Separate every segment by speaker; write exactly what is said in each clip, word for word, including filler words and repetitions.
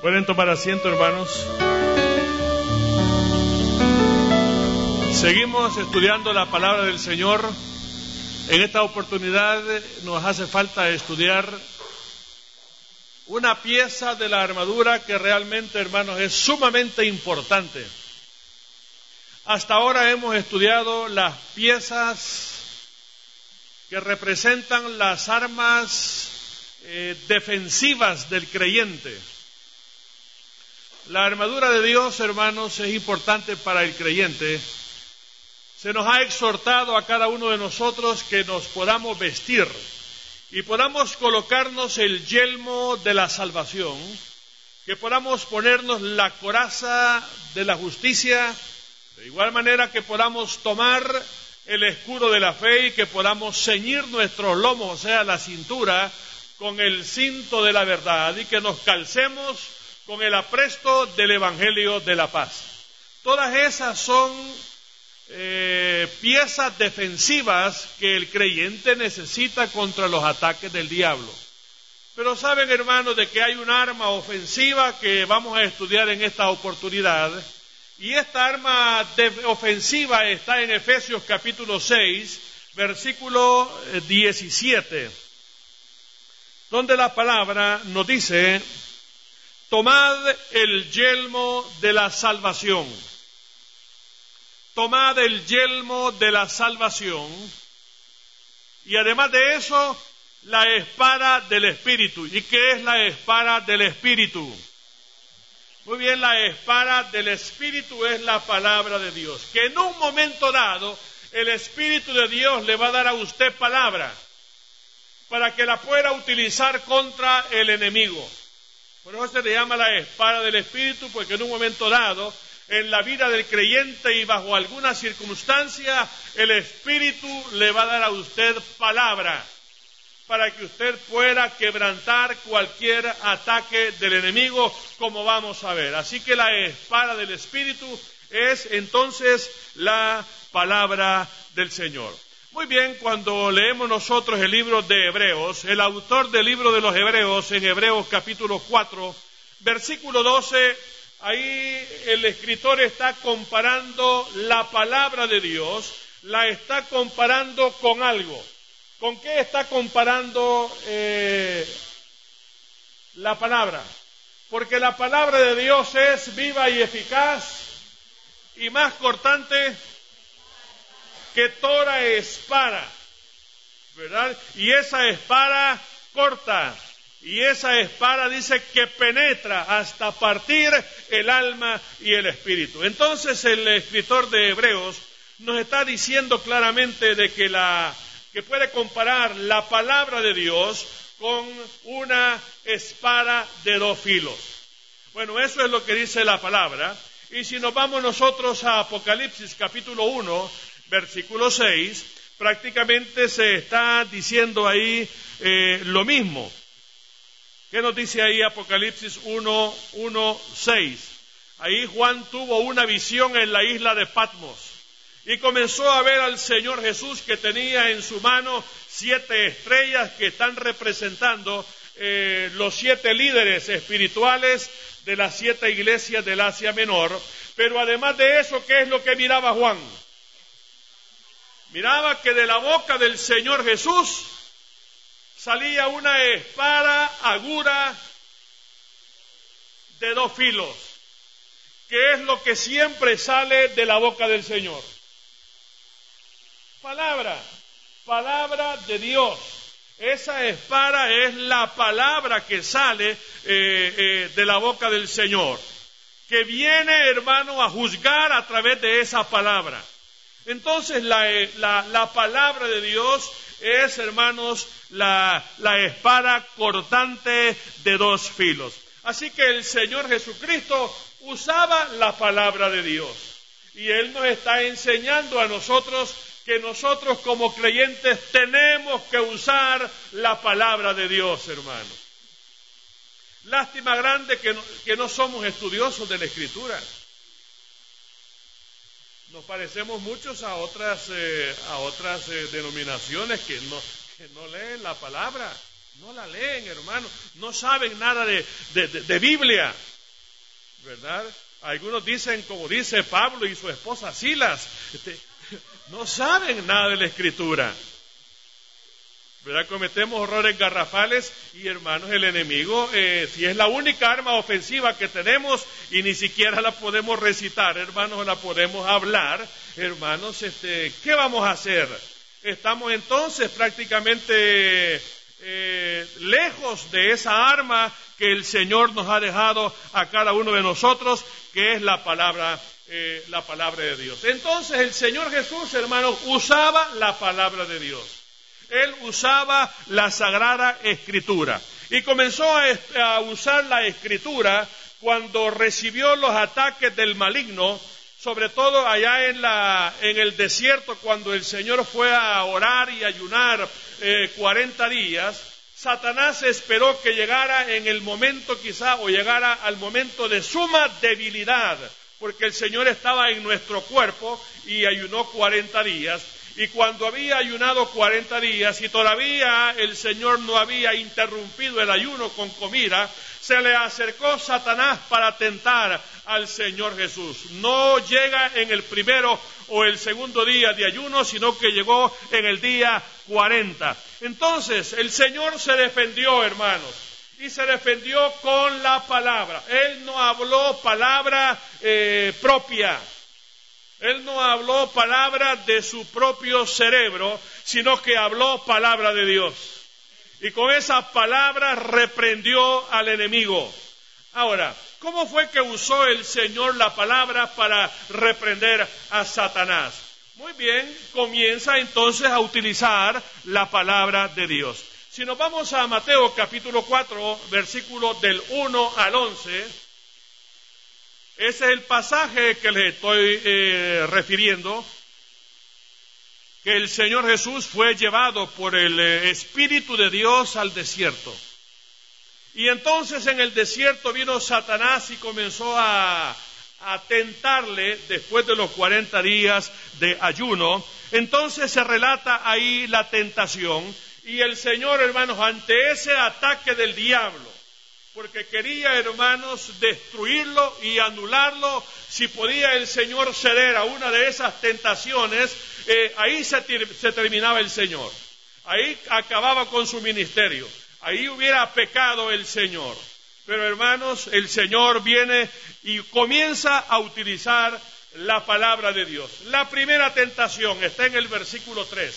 Speaker 1: Pueden tomar asiento, hermanos. Seguimos estudiando la palabra del Señor. En esta oportunidad nos hace falta estudiar una pieza de la armadura que realmente, hermanos, es sumamente importante. Hasta ahora hemos estudiado las piezas que representan las armas eh, defensivas del creyente. La armadura de Dios, hermanos, es importante para el creyente. Se nos ha exhortado a cada uno de nosotros que nos podamos vestir y podamos colocarnos el yelmo de la salvación, que podamos ponernos la coraza de la justicia, de igual manera que podamos tomar el escudo de la fe y que podamos ceñir nuestros lomos, o sea, la cintura, con el cinto de la verdad y que nos calcemos con el apresto del Evangelio de la paz. Todas esas son eh, piezas defensivas que el creyente necesita contra los ataques del diablo. Pero saben, hermanos, de que hay un arma ofensiva que vamos a estudiar en esta oportunidad, y esta arma de- ofensiva está en Efesios capítulo seis, versículo diecisiete, donde la palabra nos dice: tomad el yelmo de la salvación. Tomad el yelmo de la salvación. Y además de eso, la espada del Espíritu. ¿Y qué es la espada del Espíritu? Muy bien, la espada del Espíritu es la palabra de Dios. Que en un momento dado, el Espíritu de Dios le va a dar a usted palabra para que la pueda utilizar contra el enemigo. Por eso se le llama la espada del Espíritu, porque en un momento dado, en la vida del creyente y bajo alguna circunstancia, el Espíritu le va a dar a usted palabra para que usted pueda quebrantar cualquier ataque del enemigo, como vamos a ver. Así que la espada del Espíritu es entonces la palabra del Señor. Muy bien, cuando leemos nosotros el libro de Hebreos, el autor del libro de los Hebreos, en Hebreos capítulo cuatro, versículo doce, ahí el escritor está comparando la palabra de Dios, la está comparando con algo. ¿Con qué está comparando eh, la palabra? Porque la palabra de Dios es viva y eficaz y más cortante que toda espada, ¿verdad? Y esa espada corta, y esa espada dice que penetra hasta partir el alma y el espíritu. Entonces el escritor de Hebreos nos está diciendo claramente de que la que puede comparar la palabra de Dios con una espada de dos filos. Bueno, eso es lo que dice la palabra. Y si nos vamos nosotros a Apocalipsis capítulo uno, versículo seis, prácticamente se está diciendo ahí eh, lo mismo. ¿Qué nos dice ahí Apocalipsis uno, uno, seis? Ahí Juan tuvo una visión en la isla de Patmos y comenzó a ver al Señor Jesús, que tenía en su mano siete estrellas que están representando eh, los siete líderes espirituales de las siete iglesias del Asia Menor. Pero además de eso, ¿qué es lo que miraba Juan? Miraba que de la boca del Señor Jesús salía una espada aguda de dos filos, que es lo que siempre sale de la boca del Señor. Palabra, palabra de Dios. Esa espada es la palabra que sale eh, eh, de la boca del Señor, que viene, hermano, a juzgar a través de esa palabra. Entonces la, la, la palabra de Dios es, hermanos, la, la espada cortante de dos filos. Así que el Señor Jesucristo usaba la palabra de Dios. Y Él nos está enseñando a nosotros que nosotros como creyentes tenemos que usar la palabra de Dios, hermanos. Lástima grande que no, que no somos estudiosos de la Escritura. Nos parecemos muchos a otras eh, a otras eh, denominaciones que no, que no leen la palabra, no la leen, hermano, no saben nada de, de, de, de Biblia. ¿verdad? Algunos dicen, como dice Pablo y su esposa Silas, este, no saben nada de la Escritura, ¿verdad? Cometemos errores garrafales y, hermanos, el enemigo, eh, si es la única arma ofensiva que tenemos y ni siquiera la podemos recitar, hermanos, la podemos hablar, hermanos, este, ¿qué vamos a hacer? Estamos entonces prácticamente eh, lejos de esa arma que el Señor nos ha dejado a cada uno de nosotros, que es la palabra, eh, la palabra de Dios. Entonces el Señor Jesús, hermanos, usaba la palabra de Dios. Él usaba la Sagrada Escritura. Y comenzó a, a usar la Escritura cuando recibió los ataques del maligno, sobre todo allá en, la, en el desierto, cuando el Señor fue a orar y ayunar eh, cuarenta días. Satanás esperó que llegara en el momento quizá, o llegara al momento de suma debilidad, porque el Señor estaba en nuestro cuerpo y ayunó cuarenta días. Y cuando había ayunado cuarenta días y todavía el Señor no había interrumpido el ayuno con comida, se le acercó Satanás para tentar al Señor Jesús. No llega en el primero o el segundo día de ayuno, sino que llegó en el día cuarenta. Entonces, el Señor se defendió, hermanos, y se defendió con la palabra. Él no habló palabra eh, propia. Él no habló palabra de su propio cerebro, sino que habló palabra de Dios. Y con esa palabra reprendió al enemigo. Ahora, ¿cómo fue que usó el Señor la palabra para reprender a Satanás? Muy bien, comienza entonces a utilizar la palabra de Dios. Si nos vamos a Mateo capítulo cuatro, versículos del uno al once, ese es el pasaje que les estoy eh, refiriendo, que el Señor Jesús fue llevado por el eh, Espíritu de Dios al desierto. Y entonces en el desierto vino Satanás y comenzó a, a tentarle después de los cuarenta días de ayuno. Entonces se relata ahí la tentación y el Señor, hermanos, ante ese ataque del diablo, porque quería, hermanos, destruirlo y anularlo. Si podía el Señor ceder a una de esas tentaciones, eh, ahí se, se terminaba el Señor. Ahí acababa con su ministerio. Ahí hubiera pecado el Señor. Pero, hermanos, el Señor viene y comienza a utilizar la palabra de Dios. La primera tentación está en el versículo tres.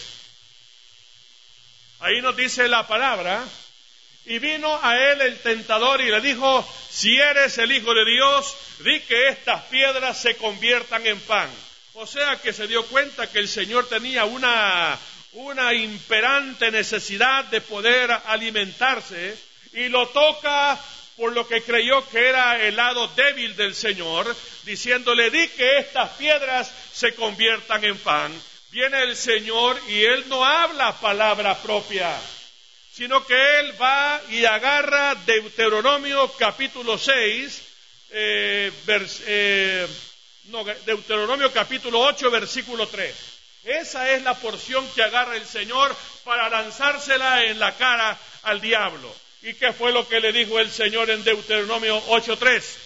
Speaker 1: Ahí nos dice la palabra: y vino a él el tentador y le dijo: si eres el Hijo de Dios, di que estas piedras se conviertan en pan. O sea que se dio cuenta que el Señor tenía una, una imperante necesidad de poder alimentarse, y lo toca por lo que creyó que era el lado débil del Señor, diciéndole: di que estas piedras se conviertan en pan. Viene el Señor y Él no habla palabra propia, sino que Él va y agarra Deuteronomio capítulo seis, eh, vers, eh, no, Deuteronomio capítulo ocho, versículo tres. Esa es la porción que agarra el Señor para lanzársela en la cara al diablo. ¿Y qué fue lo que le dijo el Señor en Deuteronomio ocho tres?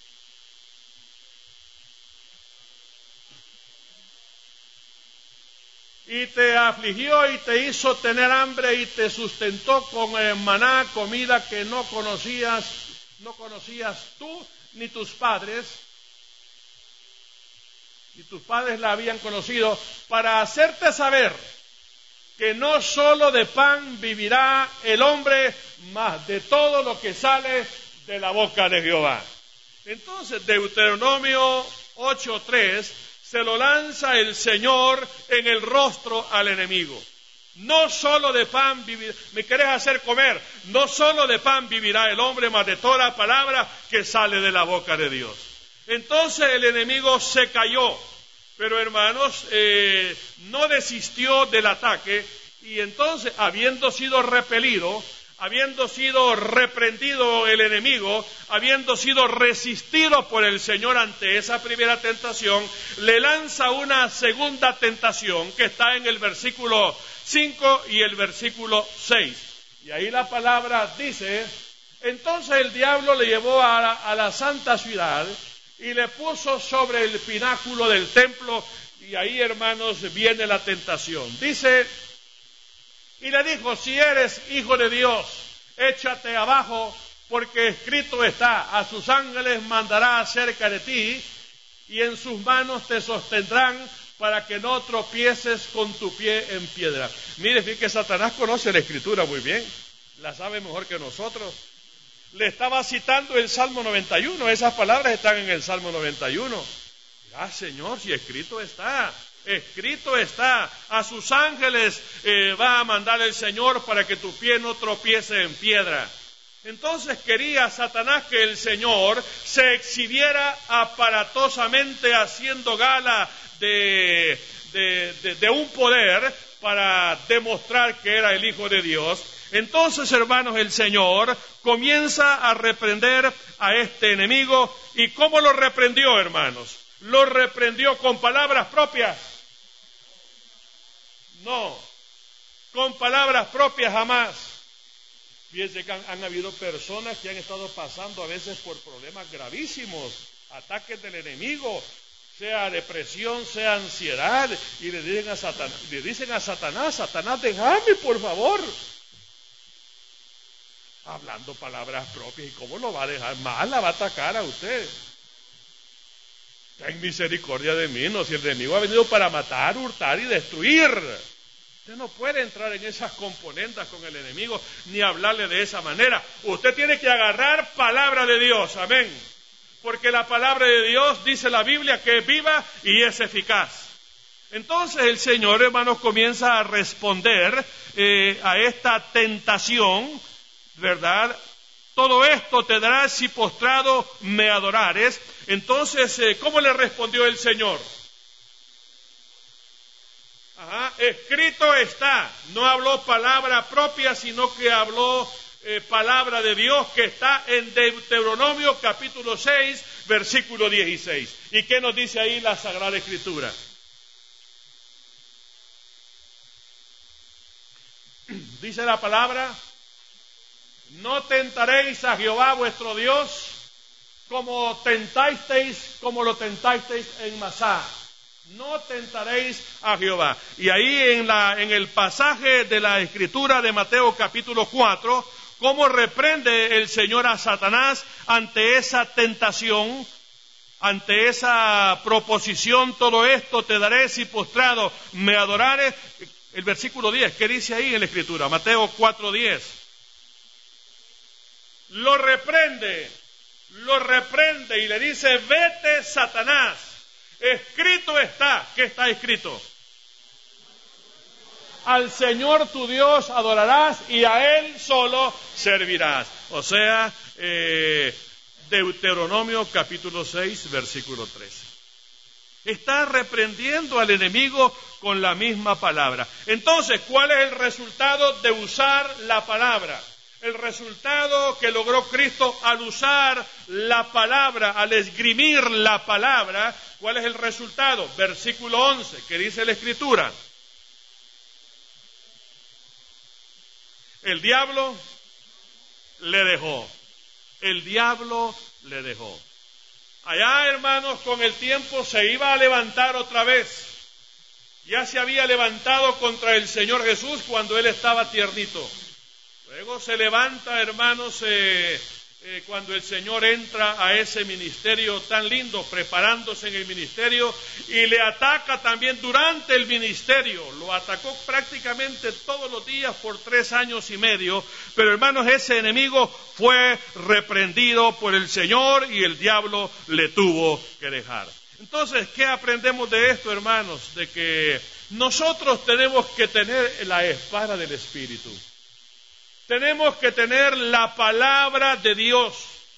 Speaker 1: Y te afligió y te hizo tener hambre y te sustentó con eh, maná, comida que no conocías, no conocías tú ni tus padres, ni tus padres la habían conocido, para hacerte saber que no solo de pan vivirá el hombre, mas de todo lo que sale de la boca de Jehová. Entonces, Deuteronomio ocho tres se lo lanza el Señor en el rostro al enemigo. No solo de pan vivirá, me querés hacer comer, no solo de pan vivirá el hombre, mas de toda palabra que sale de la boca de Dios. Entonces el enemigo se cayó, pero hermanos, eh, no desistió del ataque, y entonces, habiendo sido repelido, habiendo sido reprendido el enemigo, habiendo sido resistido por el Señor ante esa primera tentación, le lanza una segunda tentación que está en el versículo cinco y el versículo seis. Y ahí la palabra dice: Entonces el diablo le llevó a la, a la santa ciudad y le puso sobre el pináculo del templo, y ahí, hermanos, viene la tentación. Dice, y le dijo, si eres hijo de Dios, échate abajo, porque escrito está, a sus ángeles mandará acerca de ti, y en sus manos te sostendrán para que no tropieces con tu pie en piedra. Mire, fíjate que Satanás conoce la Escritura muy bien, la sabe mejor que nosotros. Le estaba citando el Salmo noventa y uno, esas palabras están en el Salmo noventa y uno. Ah, Señor, si escrito está, escrito está, a sus ángeles eh, va a mandar el Señor para que tu pie no tropiece en piedra. Entonces quería Satanás que el Señor se exhibiera aparatosamente haciendo gala de, de, de, de un poder para demostrar que era el Hijo de Dios. Entonces, hermanos, el Señor comienza a reprender a este enemigo. ¿Y cómo lo reprendió, hermanos? ¿Lo reprendió con palabras propias? No, con palabras propias jamás. Fíjense que han, han habido personas que han estado pasando a veces por problemas gravísimos, ataques del enemigo, sea depresión, sea ansiedad, y le dicen a Satanás, le dicen a Satanás, Satanás, déjame, por favor. Hablando palabras propias, ¿y cómo lo va a dejar? Mal la va a atacar a usted. Ten misericordia de mí, no, si el enemigo ha venido para matar, hurtar y destruir. Usted no puede entrar en esas componendas con el enemigo, ni hablarle de esa manera. Usted tiene que agarrar palabra de Dios, amén. Porque la palabra de Dios, dice la Biblia, que es viva y es eficaz. Entonces el Señor, hermanos, comienza a responder eh, a esta tentación, ¿verdad? Todo esto te darás si postrado me adorares. Entonces, eh, ¿cómo le respondió el Señor? Ajá, escrito está. No habló palabra propia, sino que habló eh, palabra de Dios, que está en Deuteronomio capítulo seis, versículo dieciséis. ¿Y qué nos dice ahí la Sagrada Escritura? Dice la palabra: no tentaréis a Jehová vuestro Dios como tentasteis, como lo tentasteis en Masá. No tentaréis a Jehová. Y ahí en, la, en el pasaje de la Escritura de Mateo capítulo cuatro, cómo reprende el Señor a Satanás ante esa tentación, ante esa proposición, todo esto te daré si postrado me adorares. El versículo diez, ¿qué dice ahí en la Escritura? Mateo cuatro diez. Lo reprende, lo reprende y le dice: vete, Satanás, escrito está. ¿Qué está escrito? Al Señor tu Dios adorarás y a Él solo servirás. O sea, eh, Deuteronomio capítulo seis, versículo trece. Está reprendiendo al enemigo con la misma palabra. Entonces, ¿cuál es el resultado de usar la palabra? El resultado que logró Cristo al usar la palabra, al esgrimir la palabra, ¿cuál es el resultado? Versículo once, que dice la Escritura: el diablo le dejó, el diablo le dejó. Allá, hermanos, con el tiempo se iba a levantar otra vez. Ya se había levantado contra el Señor Jesús cuando Él estaba tiernito. Luego se levanta, hermanos, eh, eh, cuando el Señor entra a ese ministerio tan lindo, preparándose en el ministerio, y le ataca también durante el ministerio. Lo atacó prácticamente todos los días por tres años y medio. Pero, hermanos, ese enemigo fue reprendido por el Señor y el diablo le tuvo que dejar. Entonces, ¿qué aprendemos de esto, hermanos? De que nosotros tenemos que tener la espada del Espíritu. Tenemos que tener la palabra de Dios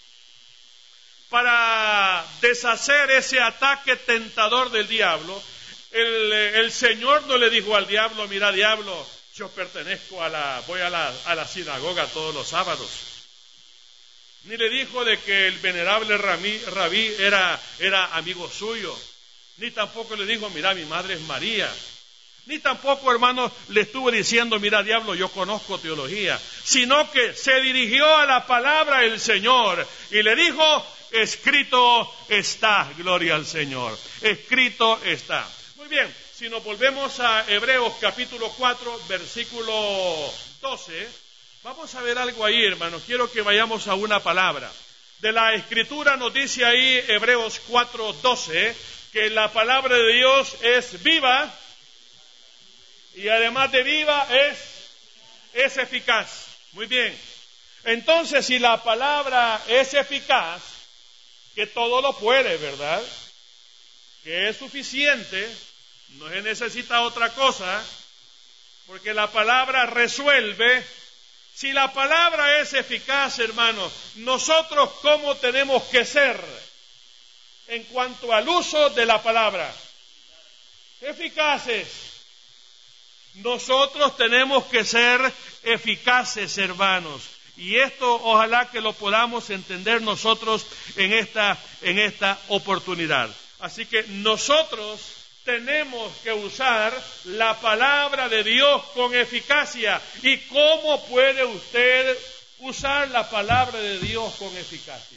Speaker 1: para deshacer ese ataque tentador del diablo. El, el Señor no le dijo al diablo: mira, diablo, yo pertenezco a la, voy a la, a la sinagoga todos los sábados. Ni le dijo de que el venerable Rabí, Rabí era, era amigo suyo. Ni tampoco le dijo: mira, mi madre es María. Ni tampoco, hermanos, le estuvo diciendo, mira, diablo, yo conozco teología. Sino que se dirigió a la palabra del Señor y le dijo, escrito está, gloria al Señor. Escrito está. Muy bien, si nos volvemos a Hebreos capítulo cuatro, versículo doce, vamos a ver algo ahí, hermanos. Quiero que vayamos a una palabra. De la Escritura nos dice ahí, Hebreos cuatro, doce, que la palabra de Dios es viva y además de viva es, es eficaz. Muy bien. Entonces, si la palabra es eficaz, que todo lo puede, ¿verdad? Que es suficiente, no se necesita otra cosa, porque la palabra resuelve. Si la palabra es eficaz, hermanos, nosotros ¿cómo tenemos que ser en cuanto al uso de la palabra? Eficaces. Nosotros tenemos que ser eficaces, hermanos. Y esto ojalá que lo podamos entender nosotros en esta, en esta oportunidad. Así que nosotros tenemos que usar la palabra de Dios con eficacia. ¿Y cómo puede usted usar la palabra de Dios con eficacia?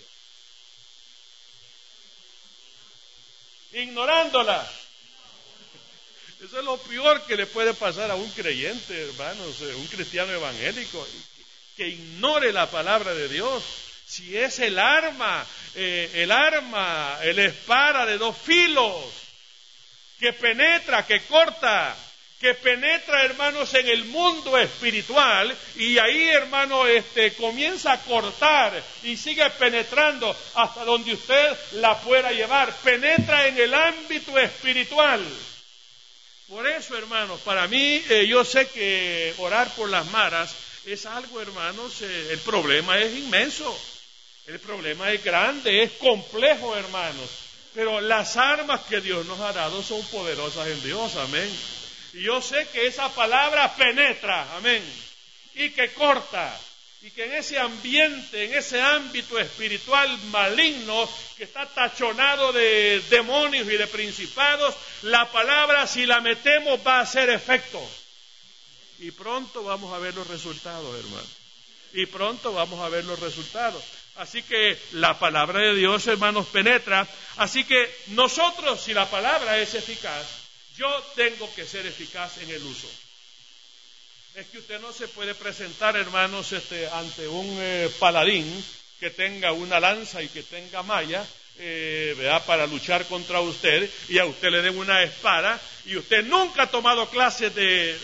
Speaker 1: Ignorándola. Eso es lo peor que le puede pasar a un creyente, hermanos, un cristiano evangélico, que ignore la palabra de Dios. Si es el arma, eh, el arma, el espada de dos filos, que penetra, que corta, que penetra, hermanos, en el mundo espiritual, y ahí, hermano, este, comienza a cortar y sigue penetrando hasta donde usted la pueda llevar. Penetra en el ámbito espiritual. Por eso, hermanos, para mí, eh, yo sé que orar por las maras es algo, hermanos, eh, el problema es inmenso, el problema es grande, es complejo, hermanos, pero las armas que Dios nos ha dado son poderosas en Dios, amén. Y yo sé que esa palabra penetra, amén, y que corta, y que en ese ambiente, en ese ámbito espiritual maligno que está tachonado de demonios y de principados, la palabra, si la metemos, va a hacer efecto. Y pronto vamos a ver los resultados, hermano. Y pronto vamos a ver los resultados. Así que la palabra de Dios, hermanos, penetra. Así que nosotros, si la palabra es eficaz, yo tengo que ser eficaz en el uso. Es que usted no se puede presentar, hermanos, este, ante un eh, paladín que tenga una lanza y que tenga malla, eh, ¿verdad?, para luchar contra usted, y a usted le den una espada, y usted nunca ha tomado clases de...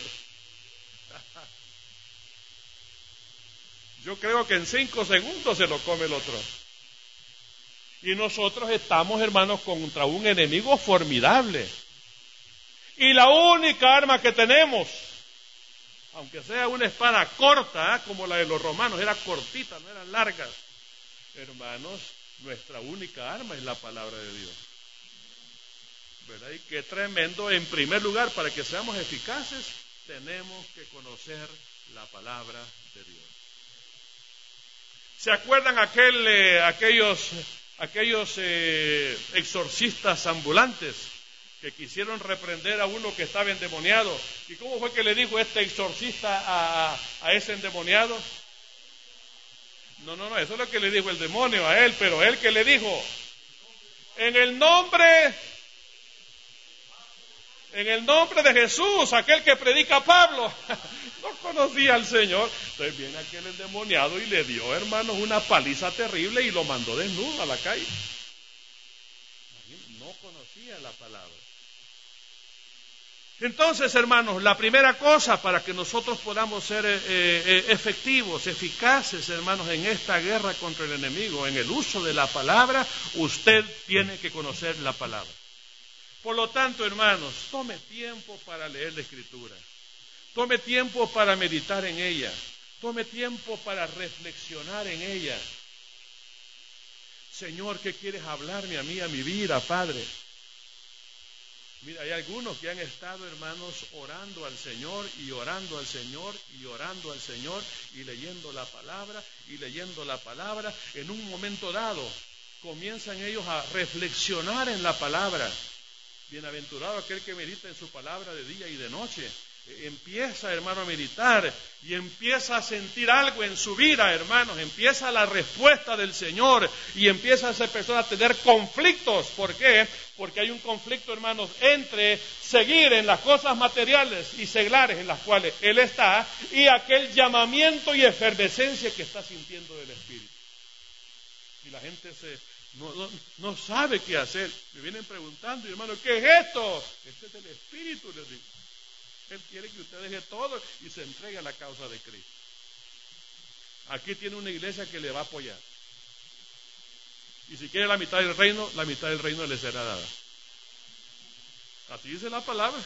Speaker 1: Yo creo que en cinco segundos se lo come el otro. Y nosotros estamos, hermanos, contra un enemigo formidable. Y la única arma que tenemos, aunque sea una espada corta, ¿eh?, como la de los romanos, era cortita, no eran largas. Hermanos, nuestra única arma es la palabra de Dios. ¿Verdad? Y qué tremendo. En primer lugar, para que seamos eficaces, tenemos que conocer la palabra de Dios. ¿Se acuerdan aquel, eh, aquellos, aquellos eh, exorcistas ambulantes que quisieron reprender a uno que estaba endemoniado? ¿Y cómo fue que le dijo este exorcista a, a ese endemoniado? No, no, no, eso es lo que le dijo el demonio a él, pero él que le dijo, en el nombre, en el nombre de Jesús, aquel que predica Pablo. No conocía al Señor. Entonces viene aquel endemoniado y le dio, hermanos, una paliza terrible y lo mandó desnudo a la calle. No conocía la palabra. Entonces, hermanos, la primera cosa para que nosotros podamos ser eh, eh, efectivos, eficaces, hermanos, en esta guerra contra el enemigo, en el uso de la palabra, usted tiene que conocer la palabra. Por lo tanto, hermanos, tome tiempo para leer la Escritura. Tome tiempo para meditar en ella. Tome tiempo para reflexionar en ella. Señor, ¿qué quieres hablarme a mí, a mi vida, Padre? Mira, hay algunos que han estado, hermanos, orando al Señor y orando al Señor y orando al Señor y leyendo la palabra y leyendo la palabra. En un momento dado, comienzan ellos a reflexionar en la palabra. Bienaventurado aquel que medita en su palabra de día y de noche. Empieza, hermano, a meditar y empieza a sentir algo en su vida, hermanos. Empieza la respuesta del Señor y empieza esa persona a tener conflictos. ¿Por qué? Porque hay un conflicto, hermanos, entre seguir en las cosas materiales y seglares en las cuales Él está y aquel llamamiento y efervescencia que está sintiendo del Espíritu. Y la gente se, no, no, no sabe qué hacer. Me vienen preguntando, hermano, ¿qué es esto? Este es el Espíritu, les digo. Él quiere que usted deje todo y se entregue a la causa de Cristo. Aquí tiene una iglesia que le va a apoyar. Y si quiere la mitad del reino, la mitad del reino le será dada. Así dice la palabra.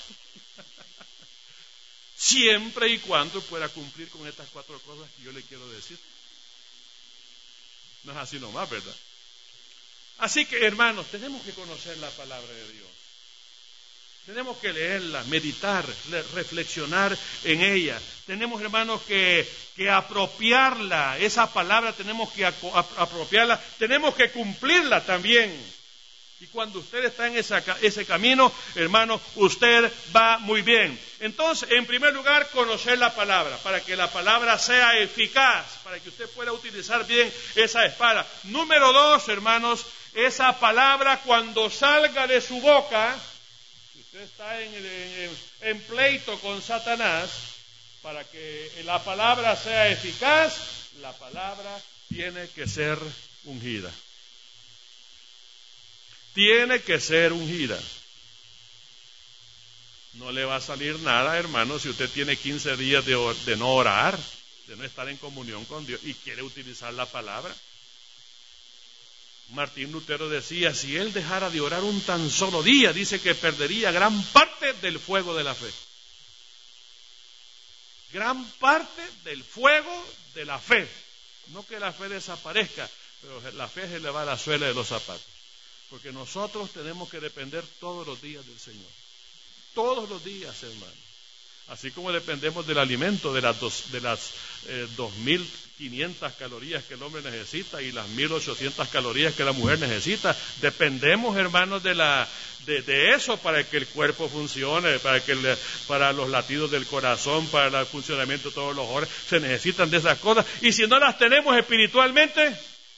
Speaker 1: Siempre y cuando pueda cumplir con estas cuatro cosas que yo le quiero decir. No es así nomás, ¿verdad? Así que, hermanos, tenemos que conocer la palabra de Dios. Tenemos que leerla, meditar, reflexionar en ella. Tenemos, hermanos, que, que apropiarla. Esa palabra tenemos que apropiarla. Tenemos que cumplirla también. Y cuando usted está en esa, ese camino, hermano, usted va muy bien. Entonces, en primer lugar, conocer la palabra, para que la palabra sea eficaz, para que usted pueda utilizar bien esa espada. Número dos, hermanos, esa palabra cuando salga de su boca, si usted está en, en, en pleito con Satanás, para que la palabra sea eficaz, la palabra tiene que ser ungida. Tiene que ser ungida. No le va a salir nada, hermano, si usted tiene quince días de, or- de no orar, de no estar en comunión con Dios y quiere utilizar la palabra. Martín Lutero decía, si él dejara de orar un tan solo día, dice que perdería gran parte del fuego de la fe. Gran parte del fuego de la fe. No que la fe desaparezca, pero la fe se le va a la suela de los zapatos. Porque nosotros tenemos que depender todos los días del Señor. Todos los días, hermano. Así como dependemos del alimento, de las, dos, de las eh, dos mil quinientas calorías que el hombre necesita y las mil ochocientas calorías que la mujer necesita. Dependemos, hermanos, de, la, de, de eso para que el cuerpo funcione, para, que el, para los latidos del corazón, para el funcionamiento de todos los órganos. Se necesitan de esas cosas. Y si no las tenemos espiritualmente,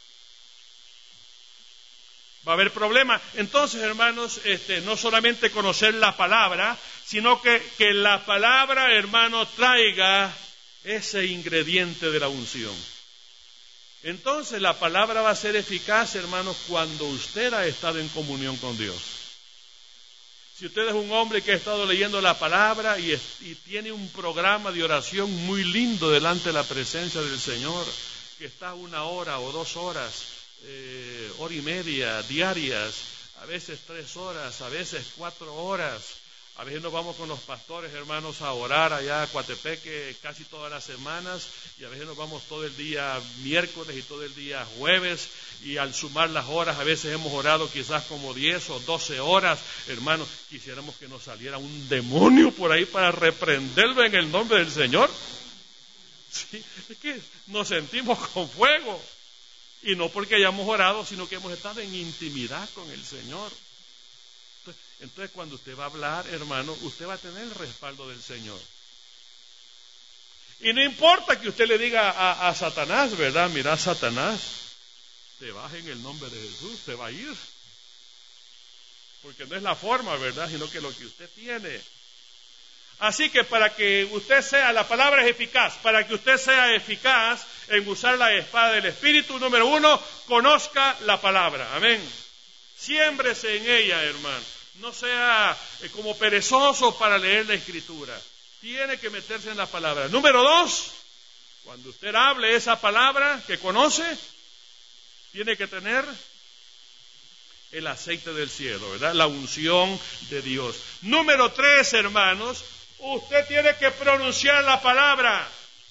Speaker 1: va a haber problemas. Entonces, hermanos, este, no solamente conocer la palabra, sino que, que la palabra, hermano, traiga ese ingrediente de la unción. Entonces, la palabra va a ser eficaz, hermanos, cuando usted ha estado en comunión con Dios. Si usted es un hombre que ha estado leyendo la palabra y, es, y tiene un programa de oración muy lindo delante de la presencia del Señor, que está una hora o dos horas, Eh, hora y media diarias, a veces tres horas, a veces cuatro horas, a veces nos vamos con los pastores, hermanos, a orar allá a Coatepeque casi todas las semanas, y a veces nos vamos todo el día miércoles y todo el día jueves, y al sumar las horas, a veces hemos orado quizás como diez o doce horas, hermanos, quisiéramos que nos saliera un demonio por ahí para reprenderlo en el nombre del Señor. Sí, es que nos sentimos con fuego. Y no porque hayamos orado, sino que hemos estado en intimidad con el Señor. Entonces, entonces, cuando usted va a hablar, hermano, usted va a tener el respaldo del Señor. Y no importa que usted le diga a, a Satanás, ¿verdad? Mira, Satanás, te vas en el nombre de Jesús, te va a ir. Porque no es la forma, ¿verdad? Sino que lo que usted tiene. Así que para que usted sea, la palabra es eficaz, para que usted sea eficaz en usar la espada del Espíritu, número uno, conozca la palabra, amén. Siémbrese en ella, hermano. No sea eh, como perezoso para leer la Escritura. Tiene que meterse en la palabra. Número dos, cuando usted hable esa palabra que conoce, tiene que tener el aceite del cielo, ¿verdad? La unción de Dios. Número tres, hermanos, usted tiene que pronunciar la palabra.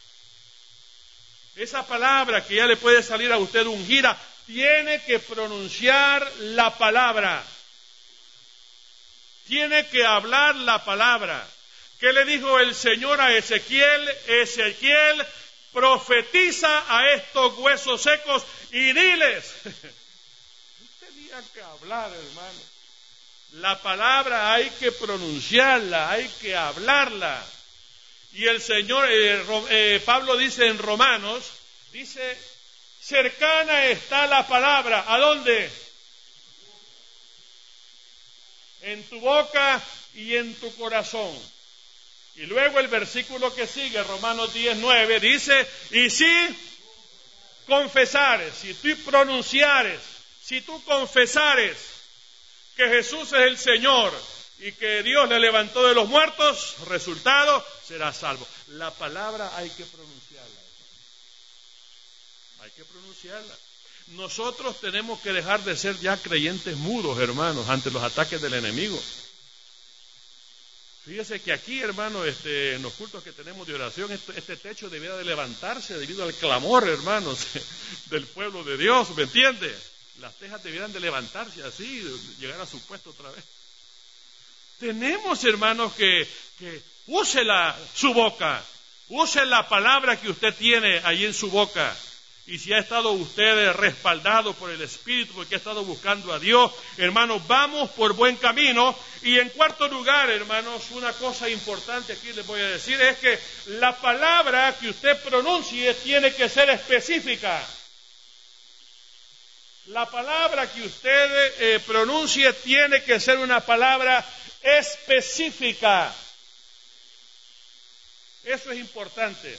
Speaker 1: Esa palabra que ya le puede salir a usted ungida, tiene que pronunciar la palabra. Tiene que hablar la palabra. ¿Qué le dijo el Señor a Ezequiel? Ezequiel, profetiza a estos huesos secos y diles. Tenía que hablar, hermano. La palabra hay que pronunciarla, hay que hablarla. Y el Señor, eh, eh, Pablo dice en Romanos, dice, cercana está la palabra. ¿A dónde? En tu boca y en tu corazón. Y luego el versículo que sigue, Romanos diez, nueve, dice, y si confesares, si tú pronunciares, si tú confesares que Jesús es el Señor y que Dios le levantó de los muertos, resultado, serás salvo. La palabra hay que pronunciarla. Hay que pronunciarla. Nosotros tenemos que dejar de ser ya creyentes mudos, hermanos, ante los ataques del enemigo. Fíjese que aquí, hermanos, este, en los cultos que tenemos de oración, este, este techo debiera de levantarse debido al clamor, hermanos, del pueblo de Dios, ¿me entiende? Las tejas debieran de levantarse así, llegar a su puesto otra vez. Tenemos, hermanos, que, que use la, su boca, use la palabra que usted tiene ahí en su boca. Y si ha estado usted respaldado por el Espíritu, porque ha estado buscando a Dios, hermanos, vamos por buen camino. Y en cuarto lugar, hermanos, una cosa importante aquí les voy a decir, es que la palabra que usted pronuncie tiene que ser específica. La palabra que usted eh, pronuncie tiene que ser una palabra específica. Eso es importante.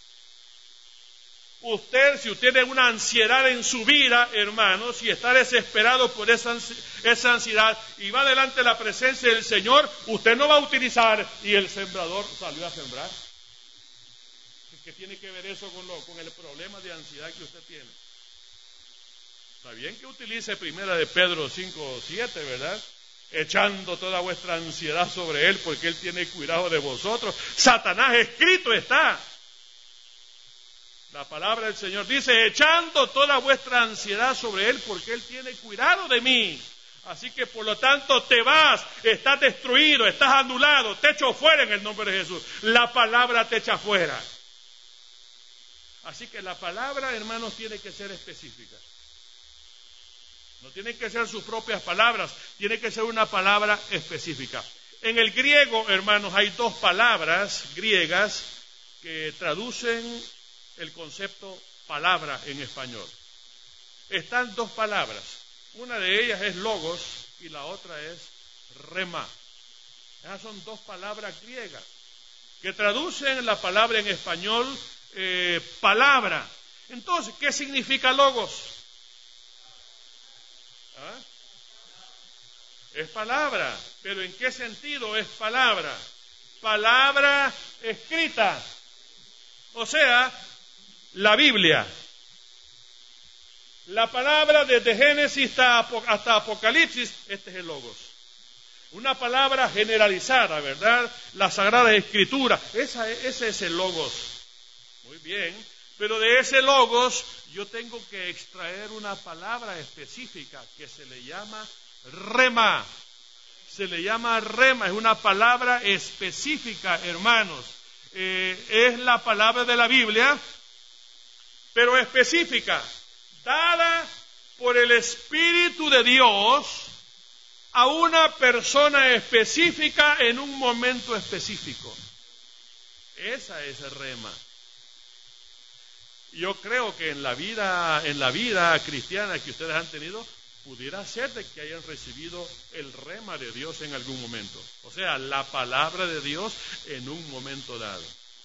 Speaker 1: Usted, si usted tiene una ansiedad en su vida, hermanos, si está desesperado por esa, esa ansiedad y va delante de la presencia del Señor, usted no va a utilizar y el sembrador salió a sembrar. ¿Qué tiene que ver eso con, lo, con el problema de ansiedad que usted tiene? Está bien que utilice primera de Pedro cinco, siete, ¿verdad? Echando toda vuestra ansiedad sobre Él, porque Él tiene cuidado de vosotros. Satanás escrito está. La palabra del Señor dice, echando toda vuestra ansiedad sobre Él, porque Él tiene cuidado de mí. Así que por lo tanto te vas, estás destruido, estás anulado, te echo fuera en el nombre de Jesús. La palabra te echa fuera. Así que la palabra, hermanos, tiene que ser específica. No tienen que ser sus propias palabras, tiene que ser una palabra específica. En el griego, hermanos, hay dos palabras griegas que traducen el concepto palabra en español. Están dos palabras. Una de ellas es logos y la otra es rema. Esas son dos palabras griegas que traducen la palabra en español eh, palabra. Entonces, ¿qué significa logos? ¿Ah? Es palabra, pero ¿en qué sentido es palabra? Palabra escrita. O sea, la Biblia. La palabra desde Génesis hasta Apocalipsis, este es el logos. Una palabra generalizada, ¿verdad? La Sagrada Escritura, esa, ese es el logos. Muy bien, pero de ese logos yo tengo que extraer una palabra específica que se le llama rema. Se le llama rema, es una palabra específica, hermanos. Eh, es la palabra de la Biblia, pero específica, dada por el Espíritu de Dios a una persona específica en un momento específico. Esa es el rema. Yo creo que en la vida, en la vida cristiana que ustedes han tenido, pudiera ser de que hayan recibido el rema de Dios en algún momento. O sea, la palabra de Dios en un momento dado.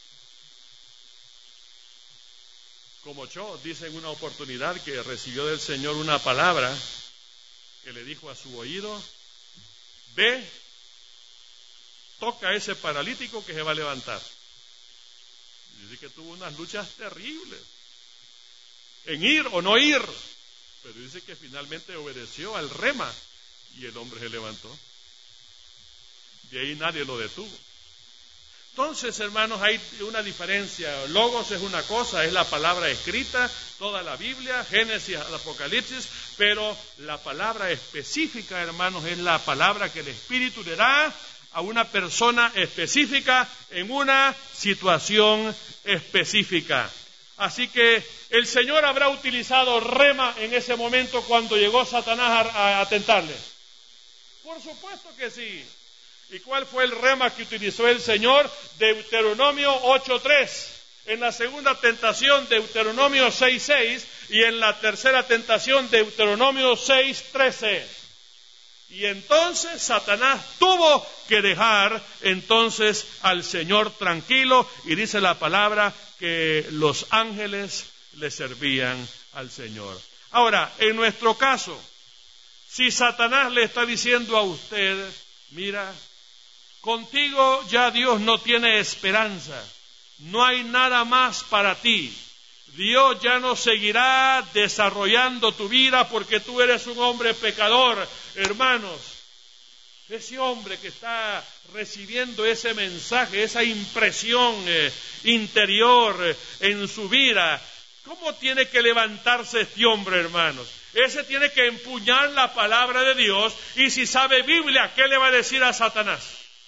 Speaker 1: Como Cho dice en una oportunidad que recibió del Señor una palabra que le dijo a su oído, ve, toca a ese paralítico que se va a levantar. Y dice que tuvo unas luchas terribles en ir o no ir, pero dice que finalmente obedeció al rema y el hombre se levantó. De ahí nadie lo detuvo. Entonces, hermanos, hay una diferencia. Logos es una cosa, es la palabra escrita, toda la Biblia, Génesis al Apocalipsis, pero la palabra específica, hermanos, es la palabra que el Espíritu le da a una persona específica en una situación específica. Así que el Señor habrá utilizado rema en ese momento cuando llegó Satanás a, a, a tentarle. Por supuesto que sí. ¿Y cuál fue el rema que utilizó el Señor? Deuteronomio ocho tres. En la segunda tentación, Deuteronomio seis seis. Y en la tercera tentación, Deuteronomio seis trece. Y entonces Satanás tuvo que dejar entonces al Señor tranquilo, y dice la palabra que los ángeles le servían al Señor. Ahora, en nuestro caso, si Satanás le está diciendo a usted, mira, contigo ya Dios no tiene esperanza, no hay nada más para ti, Dios ya no seguirá desarrollando tu vida porque tú eres un hombre pecador. Hermanos, ese hombre que está recibiendo ese mensaje, esa impresión eh, interior eh, en su vida, ¿cómo tiene que levantarse este hombre, hermanos? Ese tiene que empuñar la palabra de Dios, y si sabe Biblia, ¿qué le va a decir a Satanás?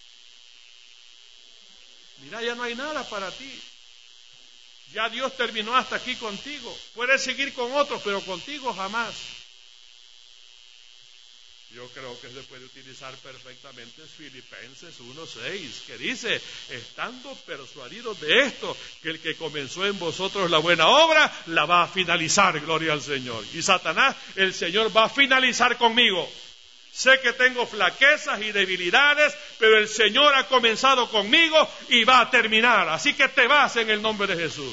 Speaker 1: Mira, ya no hay nada para ti. Ya Dios terminó hasta aquí contigo. Puedes seguir con otros, pero contigo jamás. Yo creo que se puede utilizar perfectamente Filipenses uno seis, que dice, estando persuadidos de esto, que el que comenzó en vosotros la buena obra, la va a finalizar, gloria al Señor. Y Satanás, el Señor va a finalizar conmigo. Sé que tengo flaquezas y debilidades, pero el Señor ha comenzado conmigo y va a terminar. Así que te vas en el nombre de Jesús.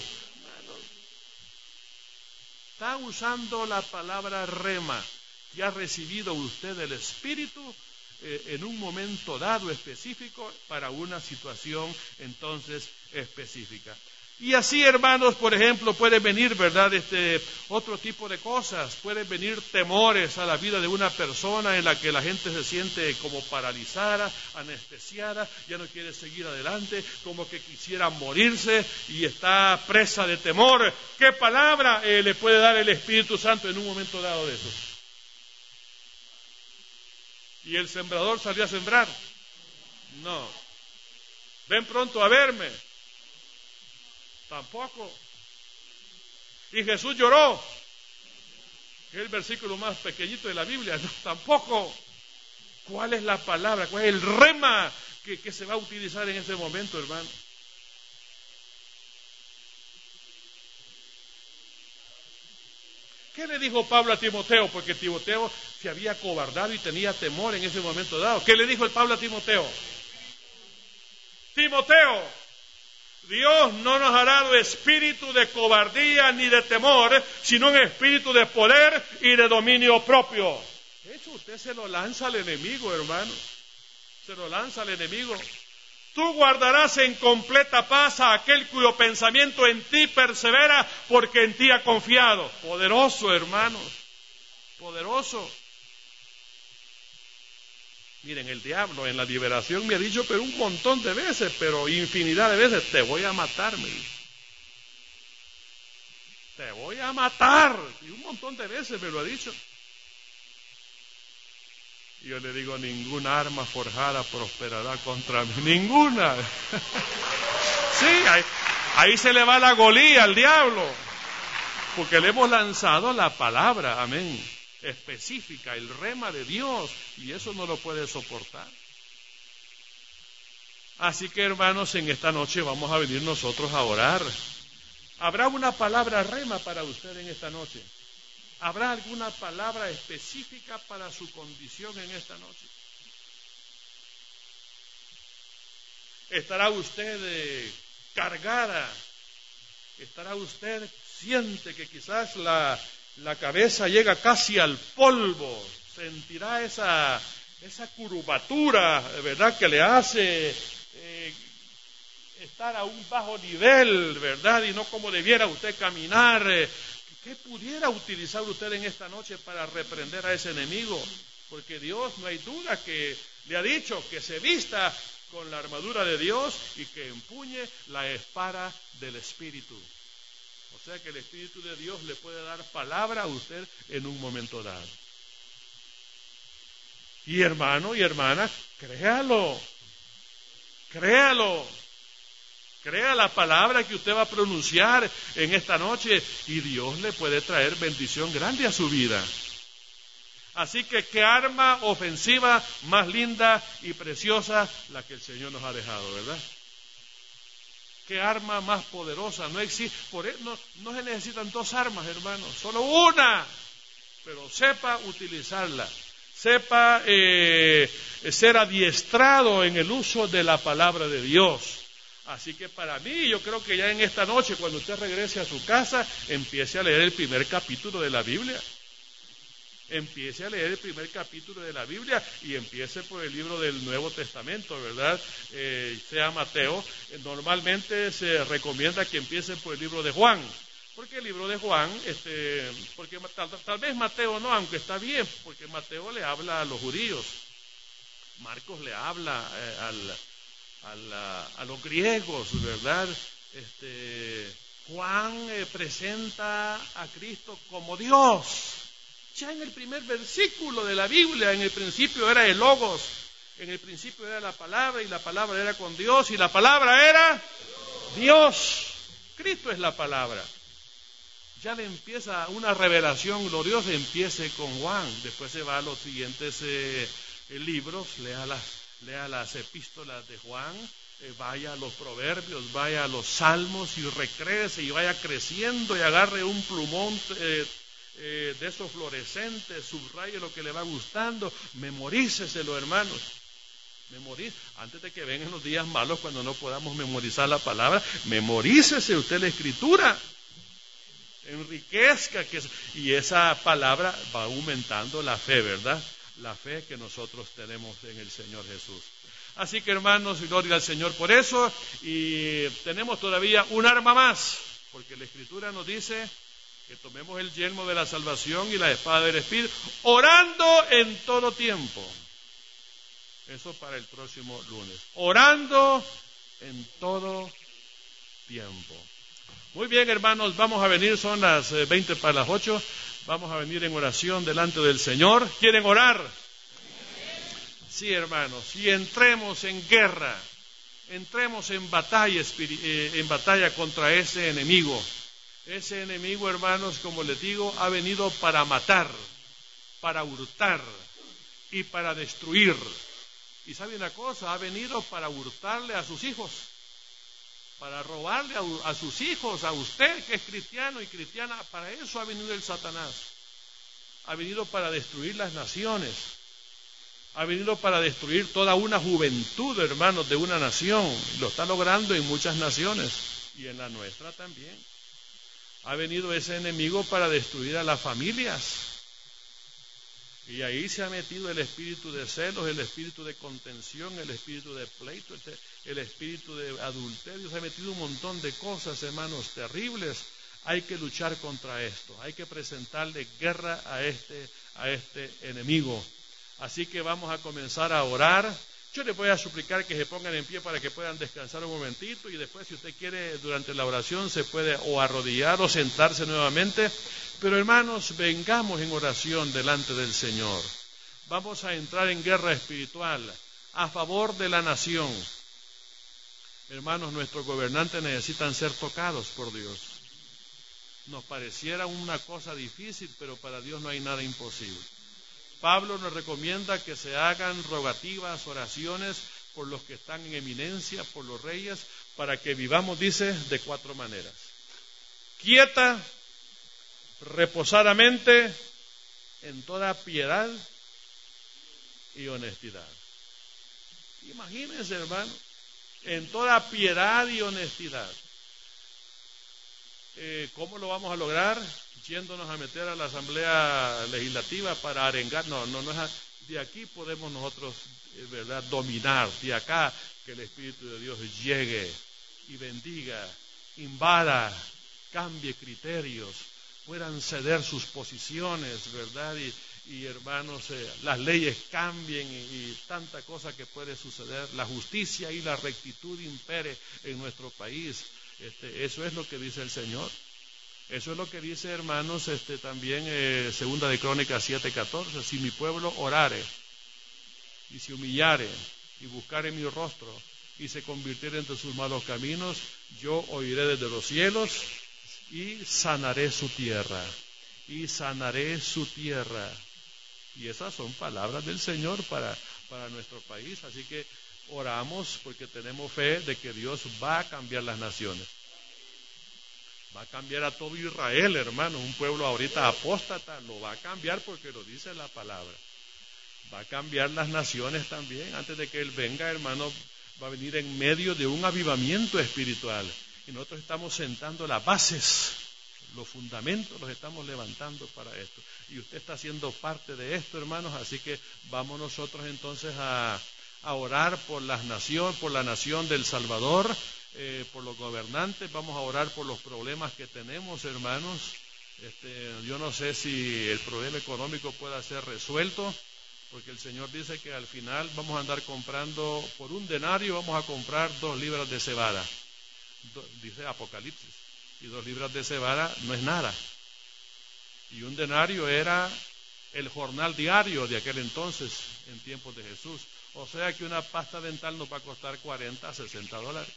Speaker 1: Está usando la palabra rema que ha recibido usted del Espíritu eh, en un momento dado específico para una situación entonces específica. Y así, hermanos, por ejemplo, puede venir, ¿verdad?, este otro tipo de cosas. Pueden venir temores a la vida de una persona en la que la gente se siente como paralizada, anestesiada, ya no quiere seguir adelante, como que quisiera morirse y está presa de temor. ¿Qué palabra eh, le puede dar el Espíritu Santo en un momento dado de eso? ¿Y el sembrador salió a sembrar? No. Ven pronto a verme. Tampoco. Y Jesús lloró, que es el versículo más pequeñito de la Biblia. No, tampoco. ¿Cuál es la palabra? ¿Cuál es el rema que, que se va a utilizar en ese momento, hermano? ¿Qué le dijo Pablo a Timoteo? Porque Timoteo se había acobardado y tenía temor en ese momento dado. ¿Qué le dijo el Pablo a Timoteo? Timoteo, Dios no nos ha dado espíritu de cobardía ni de temor, sino un espíritu de poder y de dominio propio. De hecho, usted se lo lanza al enemigo, hermano. Se lo lanza al enemigo. Tú guardarás en completa paz a aquel cuyo pensamiento en ti persevera, porque en ti ha confiado. Poderoso, hermanos. Poderoso. Miren, el diablo en la liberación me ha dicho, pero un montón de veces, pero infinidad de veces, te voy a matar, me dice. Te voy a matar. Y un montón de veces me lo ha dicho. Y yo le digo, ninguna arma forjada prosperará contra mí. Ninguna. Sí, ahí, ahí se le va la golía al diablo. Porque le hemos lanzado la palabra, amén, específica, el rema de Dios, y eso no lo puede soportar. Así que, hermanos, en esta noche vamos a venir nosotros a orar. ¿Habrá una palabra rema para usted en esta noche? ¿Habrá alguna palabra específica para su condición en esta noche? ¿Estará usted eh, cargada? ¿Estará usted, siente que quizás la, la cabeza llega casi al polvo? ¿Sentirá esa, esa curvatura, verdad, que le hace eh, estar a un bajo nivel, verdad, y no como debiera usted caminar? Eh, ¿Qué pudiera utilizar usted en esta noche para reprender a ese enemigo? Porque Dios, no hay duda que le ha dicho que se vista con la armadura de Dios y que empuñe la espada del Espíritu. O sea que el Espíritu de Dios le puede dar palabra a usted en un momento dado. Y hermano y hermana, créalo, créalo. Crea la palabra que usted va a pronunciar en esta noche y Dios le puede traer bendición grande a su vida. Así que qué arma ofensiva más linda y preciosa la que el Señor nos ha dejado, ¿verdad? Qué arma más poderosa. No existe, por eso no, no se necesitan dos armas, hermanos, solo una. Pero sepa utilizarla. Sepa eh, ser adiestrado en el uso de la palabra de Dios. Así que para mí, yo creo que ya en esta noche, cuando usted regrese a su casa, empiece a leer el primer capítulo de la Biblia. Empiece a leer el primer capítulo de la Biblia y empiece por el libro del Nuevo Testamento, ¿verdad? Eh, sea Mateo. Normalmente se recomienda que empiece por el libro de Juan. Porque el libro de Juan, este, porque tal, tal vez Mateo no, aunque está bien, porque Mateo le habla a los judíos. Marcos le habla eh, al... A, la, a los griegos, ¿verdad? Este, Juan eh, presenta a Cristo como Dios. Ya en el primer versículo de la Biblia, en el principio era el Logos, en el principio era la palabra y la palabra era con Dios y la palabra era Dios. Cristo es la palabra. Ya le empieza una revelación gloriosa, empiece con Juan, después se va a los siguientes eh, libros, lea las Lea las epístolas de Juan, eh, vaya a los proverbios, vaya a los salmos y recrece y vaya creciendo y agarre un plumón eh, eh, de esos fluorescentes, subraye lo que le va gustando, memoríceselo, hermanos. Memorice. Antes de que vengan los días malos cuando no podamos memorizar la palabra, memorícese usted la escritura. Enriquezca, que, y esa palabra va aumentando la fe, ¿verdad? La fe que nosotros tenemos en el Señor Jesús. Así que, hermanos, gloria al Señor por eso. Y tenemos todavía un arma más, porque la Escritura nos dice que tomemos el yelmo de la salvación y la espada del Espíritu, orando en todo tiempo. Eso para el próximo lunes. Orando en todo tiempo. Muy bien, hermanos, vamos a venir, son las veinte para las ocho. Vamos a venir en oración delante del Señor. ¿Quieren orar? Sí, hermanos. Y entremos en guerra. Entremos en batalla, en batalla contra ese enemigo. Ese enemigo, hermanos, como les digo, ha venido para matar, para hurtar y para destruir. Y sabe una cosa, ha venido para hurtarle a sus hijos. Para robarle a, a sus hijos, a usted que es cristiano y cristiana, para eso ha venido el Satanás. Ha venido para destruir las naciones. Ha venido para destruir toda una juventud, hermanos, de una nación. Lo está logrando en muchas naciones y en la nuestra también. Ha venido ese enemigo para destruir a las familias. Y ahí se ha metido el espíritu de celos, el espíritu de contención, el espíritu de pleito, el espíritu de adulterio. Se ha metido un montón de cosas, hermanos, terribles. Hay que luchar contra esto. Hay que presentarle guerra a este, a este enemigo. Así que vamos a comenzar a orar. Yo les voy a suplicar que se pongan en pie para que puedan descansar un momentito. Y después, si usted quiere, durante la oración, se puede o arrodillar o sentarse nuevamente. Pero hermanos, vengamos en oración delante del Señor. Vamos a entrar en guerra espiritual a favor de la nación. Hermanos, nuestros gobernantes necesitan ser tocados por Dios. Nos pareciera una cosa difícil, pero para Dios no hay nada imposible. Pablo nos recomienda que se hagan rogativas, oraciones por los que están en eminencia, por los reyes, para que vivamos, dice, de cuatro maneras. Quieta, reposadamente, en toda piedad y honestidad. Imagínense, hermano, en toda piedad y honestidad. Eh, ¿Cómo lo vamos a lograr? Yéndonos a meter a la Asamblea Legislativa para arengar. No, no, no es a, de aquí podemos nosotros, eh, ¿verdad?, dominar. De acá que el Espíritu de Dios llegue y bendiga, invada, cambie criterios, puedan ceder sus posiciones, ¿verdad? Y, y hermanos, eh, las leyes cambien y, y tanta cosa que puede suceder. La justicia y la rectitud impere en nuestro país. Este, eso es lo que dice el Señor. Eso es lo que dice, hermanos, este, también eh, Segunda de Crónicas siete catorce. Si mi pueblo orare y se humillare y buscare mi rostro y se convirtiere entre sus malos caminos, yo oiré desde los cielos y sanaré su tierra. Y sanaré su tierra. Y esas son palabras del Señor para, para nuestro país. Así que oramos porque tenemos fe de que Dios va a cambiar las naciones. Va a cambiar a todo Israel, hermano. Un pueblo ahorita apóstata lo va a cambiar porque lo dice la palabra. Va a cambiar las naciones también. Antes de que Él venga, hermano, va a venir en medio de un avivamiento espiritual. Y nosotros estamos sentando las bases, los fundamentos los estamos levantando para esto. Y usted está siendo parte de esto, hermanos. Así que vamos nosotros entonces a, a orar por las naciones, por la nación del Salvador. Eh, por los gobernantes, vamos a orar por los problemas que tenemos, hermanos. Este, yo no sé si el problema económico pueda ser resuelto, porque el Señor dice que al final vamos a andar comprando, por un denario vamos a comprar dos libras de cebada, Do, dice Apocalipsis, y dos libras de cebada no es nada. Y un denario era el jornal diario de aquel entonces, en tiempos de Jesús. O sea que una pasta dental nos va a costar cuarenta a sesenta dólares.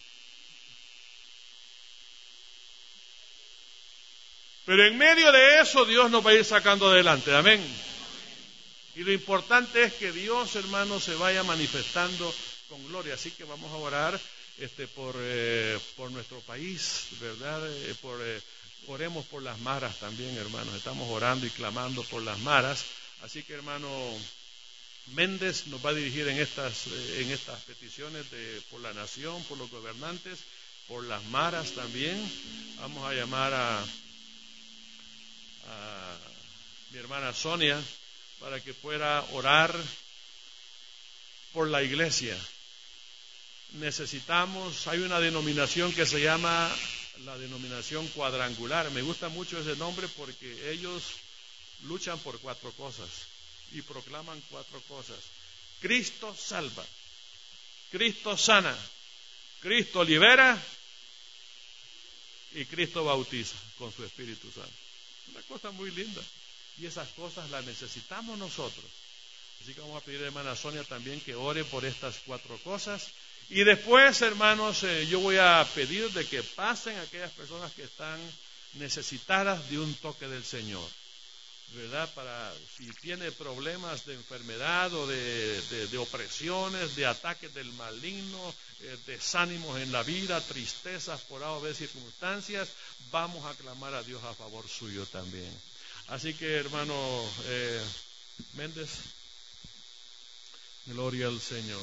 Speaker 1: Pero en medio de eso Dios nos va a ir sacando adelante, amén. Y lo importante es que Dios, hermanos, se vaya manifestando con gloria. Así que vamos a orar este, por, eh, por nuestro país, ¿verdad? Eh, por, eh, oremos por las maras también, hermanos. Estamos orando y clamando por las maras. Así que, hermano Méndez nos va a dirigir en estas, eh, en estas peticiones de, por la nación, por los gobernantes, por las maras también. Vamos a llamar a... a mi hermana Sonia para que pueda orar por la iglesia. Necesitamos, hay una denominación que se llama la denominación cuadrangular. Me gusta mucho ese nombre porque ellos luchan por cuatro cosas y proclaman cuatro cosas. Cristo salva, Cristo sana, Cristo libera y Cristo bautiza con su Espíritu Santo. Una cosa muy linda. Y esas cosas las necesitamos nosotros. Así que vamos a pedir a hermana Sonia también que ore por estas cuatro cosas. Y después, hermanos, eh, yo voy a pedir de que pasen aquellas personas que están necesitadas de un toque del Señor, ¿verdad? Para, si tiene problemas de enfermedad o de, de, de opresiones, de ataques del maligno, eh, desánimos en la vida, tristezas por A o B circunstancias, vamos a clamar a Dios a favor suyo también. Así que, hermano eh, Méndez, gloria al Señor.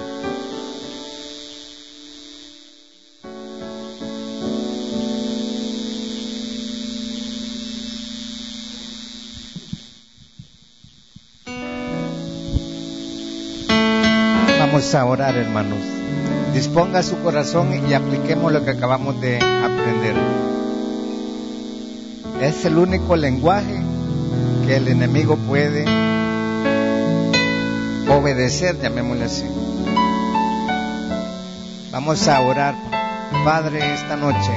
Speaker 2: Vamos a orar, hermanos. Disponga su corazón y apliquemos lo que acabamos de aprender. Es el único lenguaje que el enemigo puede obedecer, llamémosle así. Vamos a orar. Padre, esta noche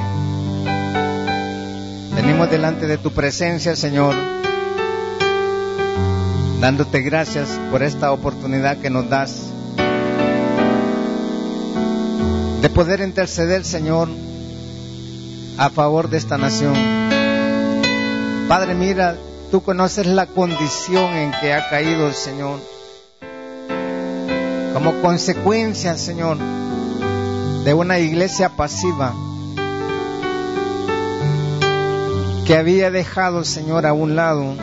Speaker 2: venimos delante de tu presencia, Señor, dándote gracias por esta oportunidad que nos das de poder interceder, Señor, a favor de esta nación. Padre, mira, tú conoces la condición en que ha caído, Señor, como consecuencia, Señor, de una iglesia pasiva que había dejado, Señor, a un lado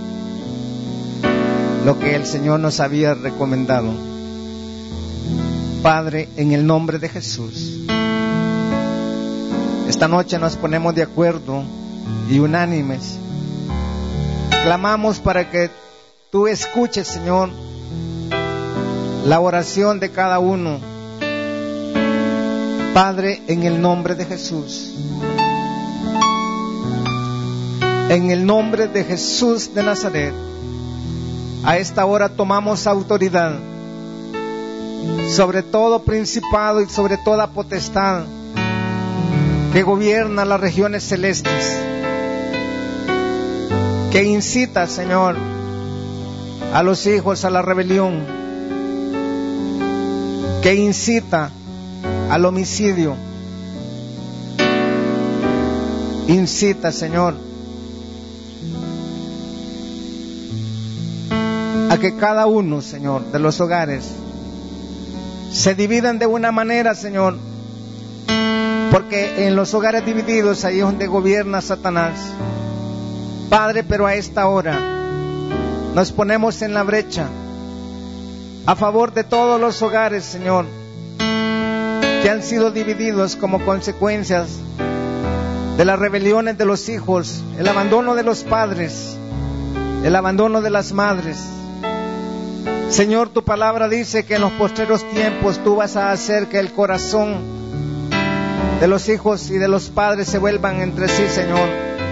Speaker 2: lo que el Señor nos había recomendado. Padre, en el nombre de Jesús, esta noche nos ponemos de acuerdo y unánimes. Clamamos para que tú escuches, Señor, la oración de cada uno. Padre, en el nombre de Jesús, en el nombre de Jesús de Nazaret, a esta hora tomamos autoridad sobre todo principado y sobre toda potestad que gobierna las regiones celestes, que incita, Señor, a los hijos a la rebelión, que incita al homicidio, incita, Señor, que cada uno, Señor, de los hogares se dividan de una manera, Señor, porque en los hogares divididos ahí es donde gobierna Satanás. Padre, pero a esta hora nos ponemos en la brecha a favor de todos los hogares, Señor, que han sido divididos como consecuencias de las rebeliones de los hijos, el abandono de los padres, el abandono de las madres. Señor, tu palabra dice que en los postreros tiempos tú vas a hacer que el corazón de los hijos y de los padres se vuelvan entre sí, Señor,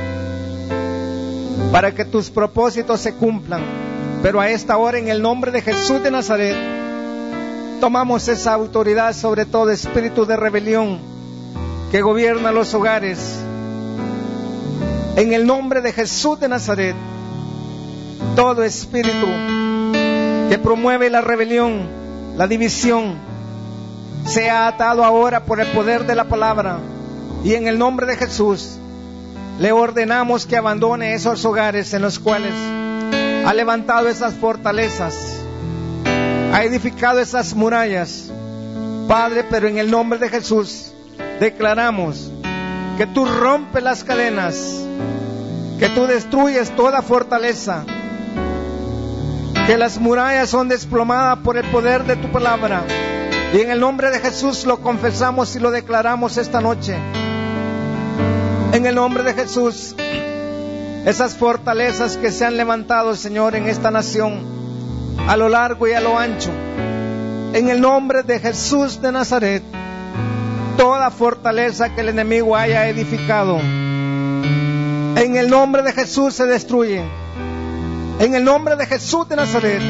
Speaker 2: para que tus propósitos se cumplan. Pero a esta hora, en el nombre de Jesús de Nazaret, tomamos esa autoridad sobre todo espíritu de rebelión que gobierna los hogares. En el nombre de Jesús de Nazaret, todo espíritu que promueve la rebelión, la división, sea atado ahora por el poder de la palabra. Y en el nombre de Jesús le ordenamos que abandone esos hogares en los cuales ha levantado esas fortalezas, ha edificado esas murallas. Padre, pero en el nombre de Jesús declaramos que tú rompes las cadenas, que tú destruyes toda fortaleza, que las murallas son desplomadas por el poder de tu palabra. Y en el nombre de Jesús lo confesamos y lo declaramos esta noche. En el nombre de Jesús, esas fortalezas que se han levantado, Señor, en esta nación, a lo largo y a lo ancho, en el nombre de Jesús de Nazaret, toda fortaleza que el enemigo haya edificado, en el nombre de Jesús se destruye. En el nombre de Jesús de Nazaret,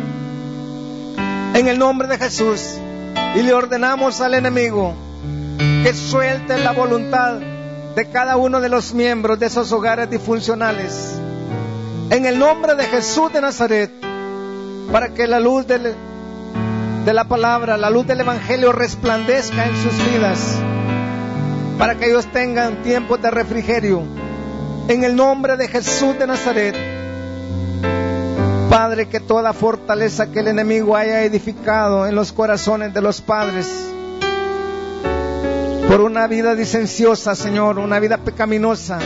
Speaker 2: en el nombre de Jesús, y le ordenamos al enemigo que suelte la voluntad de cada uno de los miembros de esos hogares disfuncionales. En el nombre de Jesús de Nazaret, para que la luz del, de la palabra, la luz del evangelio resplandezca en sus vidas, para que ellos tengan tiempos de refrigerio. En el nombre de Jesús de Nazaret, Padre, que toda fortaleza que el enemigo haya edificado en los corazones de los padres por una vida disenciosa, Señor, una vida pecaminosa,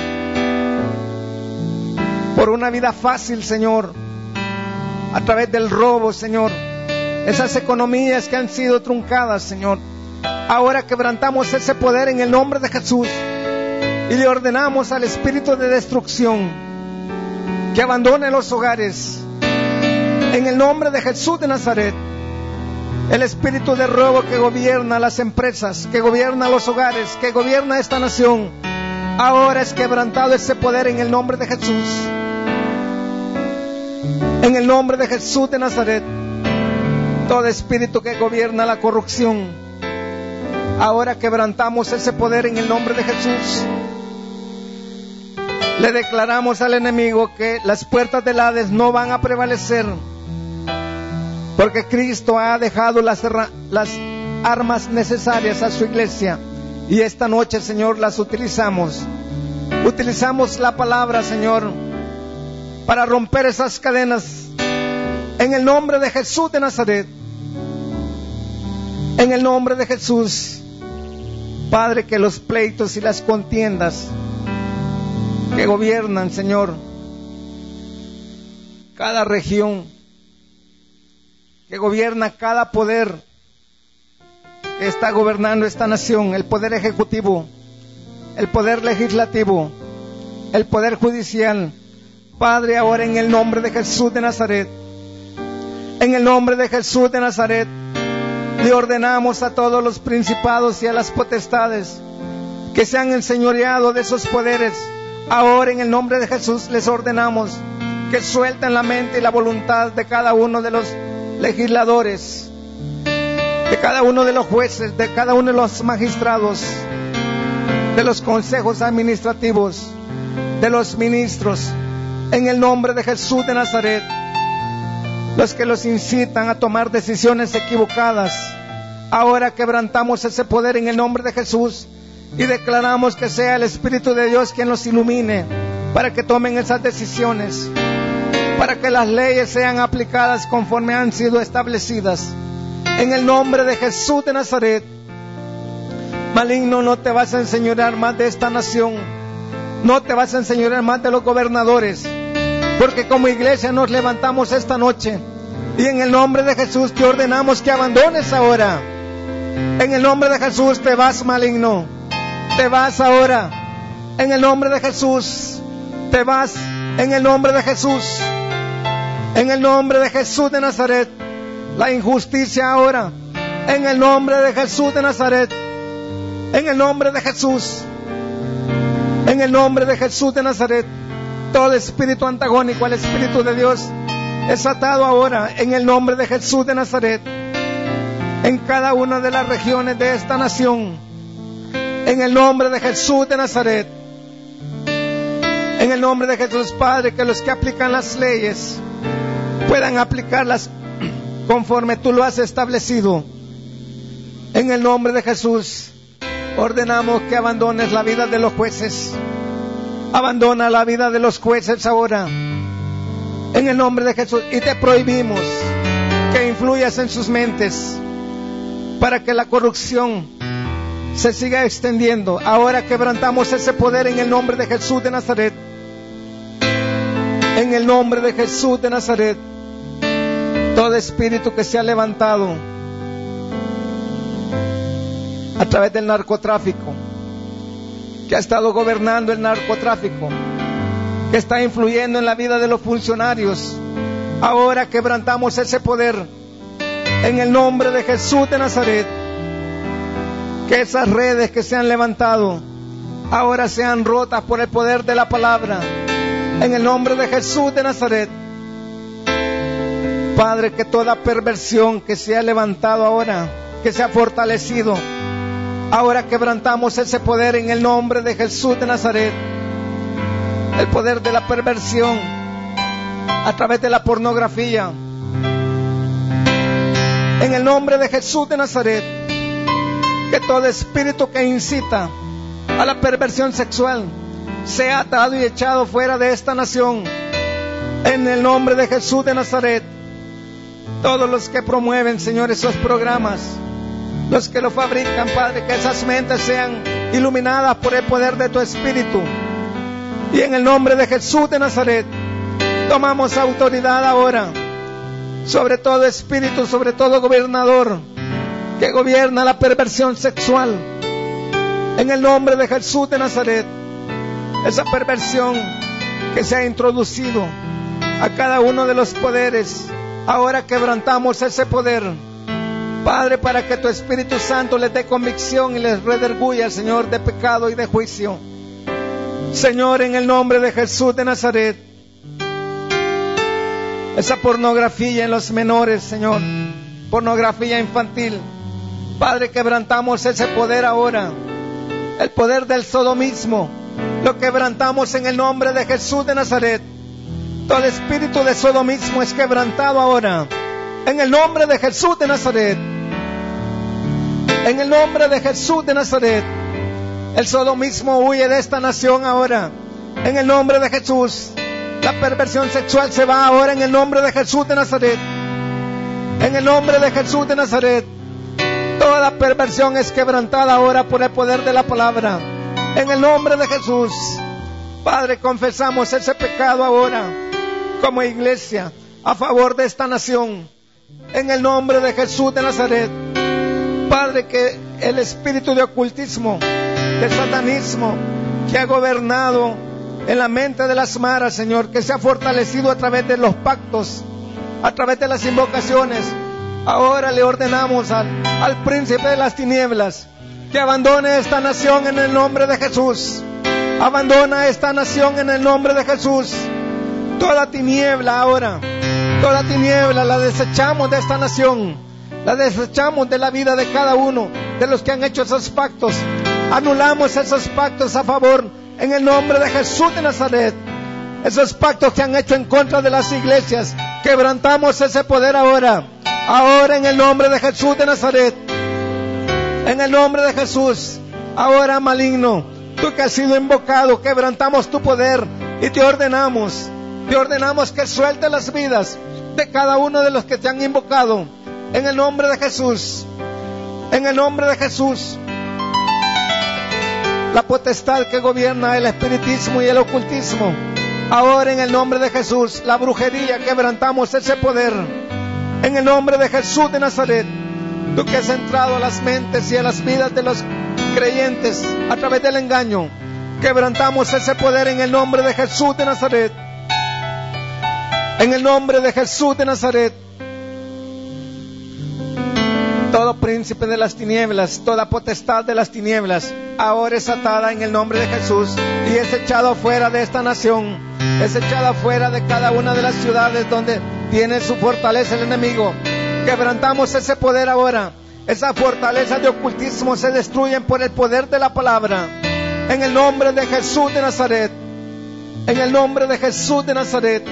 Speaker 2: por una vida fácil, Señor, a través del robo, Señor, esas economías que han sido truncadas, Señor, ahora quebrantamos ese poder en el nombre de Jesús y le ordenamos al espíritu de destrucción que abandone los hogares. En el nombre de Jesús de Nazaret, el espíritu de robo que gobierna las empresas, que gobierna los hogares, que gobierna esta nación, ahora es quebrantado ese poder en el nombre de Jesús. En el nombre de Jesús de Nazaret, todo espíritu que gobierna la corrupción, ahora quebrantamos ese poder en el nombre de Jesús. Le declaramos al enemigo que las puertas del Hades no van a prevalecer, porque Cristo ha dejado las, las armas necesarias a su iglesia. Y esta noche, Señor, las utilizamos. Utilizamos la palabra, Señor, para romper esas cadenas. En el nombre de Jesús de Nazaret. En el nombre de Jesús. Padre, que los pleitos y las contiendas que gobiernan, Señor, cada región, que gobierna cada poder que está gobernando esta nación, el poder ejecutivo, el poder legislativo, el poder judicial. Padre, ahora en el nombre de Jesús de Nazaret, en el nombre de Jesús de Nazaret, le ordenamos a todos los principados y a las potestades que se han enseñoreado de esos poderes. Ahora en el nombre de Jesús les ordenamos que suelten la mente y la voluntad de cada uno de los legisladores, de cada uno de los jueces, de cada uno de los magistrados, de los consejos administrativos, de los ministros, en el nombre de Jesús de Nazaret, los que los incitan a tomar decisiones equivocadas. Ahora quebrantamos ese poder en el nombre de Jesús y declaramos que sea el Espíritu de Dios quien los ilumine para que tomen esas decisiones. para que las leyes sean aplicadas conforme han sido establecidas. En el nombre de Jesús de Nazaret. Maligno, no te vas a enseñorear más de esta nación. No te vas a enseñorear más de los gobernadores. Porque como iglesia nos levantamos esta noche. Y en el nombre de Jesús te ordenamos que abandones ahora. En el nombre de Jesús te vas, maligno. Te vas ahora. En el nombre de Jesús te vas. En el nombre de Jesús. En el nombre de Jesús de Nazaret. La injusticia ahora. En el nombre de Jesús de Nazaret. En el nombre de Jesús. En el nombre de Jesús de Nazaret. Todo espíritu antagónico al Espíritu de Dios es atado ahora en el nombre de Jesús de Nazaret. En cada una de las regiones de esta nación. En el nombre de Jesús de Nazaret. En el nombre de Jesús, Padre, que los que aplican las leyes puedan aplicarlas conforme tú lo has establecido. En el nombre de Jesús, ordenamos que abandones la vida de los jueces. Abandona la vida de los jueces ahora. En el nombre de Jesús. Y te prohibimos que influyas en sus mentes para que la corrupción se siga extendiendo. Ahora quebrantamos ese poder en el nombre de Jesús de Nazaret. En el nombre de Jesús de Nazaret. Todo espíritu que se ha levantado a través del narcotráfico, que ha estado gobernando el narcotráfico, que está influyendo en la vida de los funcionarios, ahora quebrantamos ese poder en el nombre de Jesús de Nazaret. Que esas redes que se han levantado ahora sean rotas por el poder de la palabra, en el nombre de Jesús de Nazaret. Padre, que toda perversión que se ha levantado ahora, que se ha fortalecido, ahora quebrantamos ese poder en el nombre de Jesús de Nazaret. El poder de la perversión a través de la pornografía. En el nombre de Jesús de Nazaret. Que todo espíritu que incita a la perversión sexual sea atado y echado fuera de esta nación. En el nombre de Jesús de Nazaret. Todos los que promueven, Señor, esos programas, los que lo fabrican, Padre, que esas mentes sean iluminadas por el poder de tu Espíritu. Y en el nombre de Jesús de Nazaret, tomamos autoridad ahora sobre todo espíritu, sobre todo gobernador que gobierna la perversión sexual. En el nombre de Jesús de Nazaret, esa perversión que se ha introducido a cada uno de los poderes, ahora quebrantamos ese poder, Padre, para que tu Espíritu Santo les dé convicción y les redarguya, Señor, de pecado y de juicio. Señor, en el nombre de Jesús de Nazaret, esa pornografía en los menores, Señor, pornografía infantil, Padre, quebrantamos ese poder ahora, el poder del sodomismo, lo quebrantamos en el nombre de Jesús de Nazaret. Todo espíritu de sodomismo es quebrantado ahora, en el nombre de Jesús de Nazaret. En el nombre de Jesús de Nazaret. El sodomismo huye de esta nación ahora, en el nombre de Jesús. La perversión sexual se va ahora en el nombre de Jesús de Nazaret. En el nombre de Jesús de Nazaret. Toda perversión es quebrantada ahora por el poder de la palabra. En el nombre de Jesús. Padre, confesamos ese pecado ahora como iglesia a favor de esta nación. En el nombre de Jesús de Nazaret. Padre, que el espíritu de ocultismo, de satanismo que ha gobernado en la mente de las maras, Señor, que se ha fortalecido a través de los pactos, a través de las invocaciones, ahora le ordenamos al, al príncipe de las tinieblas que abandone esta nación en el nombre de Jesús. Abandona esta nación en el nombre de Jesús. Toda tiniebla ahora, toda tiniebla la desechamos de esta nación, la desechamos de la vida de cada uno de los que han hecho esos pactos. Anulamos esos pactos a favor en el nombre de Jesús de Nazaret. Esos pactos que han hecho en contra de las iglesias, quebrantamos ese poder ahora. Ahora en el nombre de Jesús de Nazaret. En el nombre de Jesús. Ahora, maligno, tú que has sido invocado, quebrantamos tu poder y te ordenamos Te ordenamos que suelte las vidas de cada uno de los que te han invocado. En el nombre de Jesús. En el nombre de Jesús. La potestad que gobierna el espiritismo y el ocultismo. Ahora en el nombre de Jesús. La brujería, quebrantamos ese poder. En el nombre de Jesús de Nazaret. Tú que has entrado a las mentes y a las vidas de los creyentes a través del engaño. Quebrantamos ese poder en el nombre de Jesús de Nazaret. En el nombre de Jesús de Nazaret. Todo príncipe de las tinieblas, toda potestad de las tinieblas, ahora es atada en el nombre de Jesús y es echado fuera de esta nación. Es echada fuera de cada una de las ciudades donde tiene su fortaleza el enemigo. Quebrantamos ese poder ahora. Esas fortalezas de ocultismo se destruyen por el poder de la palabra. En el nombre de Jesús de Nazaret. En el nombre de Jesús de Nazaret.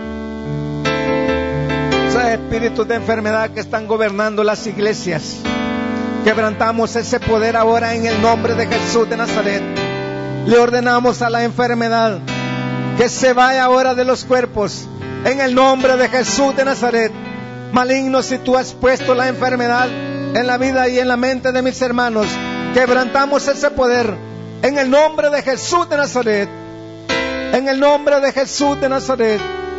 Speaker 2: Esos espíritus de enfermedad que están gobernando las iglesias, quebrantamos ese poder ahora en el nombre de Jesús de Nazaret. Le ordenamos a la enfermedad que se vaya ahora de los cuerpos. En el nombre de Jesús de Nazaret. Maligno, si tú has puesto la enfermedad en la vida y en la mente de mis hermanos, quebrantamos ese poder en el nombre de Jesús de Nazaret. En el nombre de Jesús de Nazaret.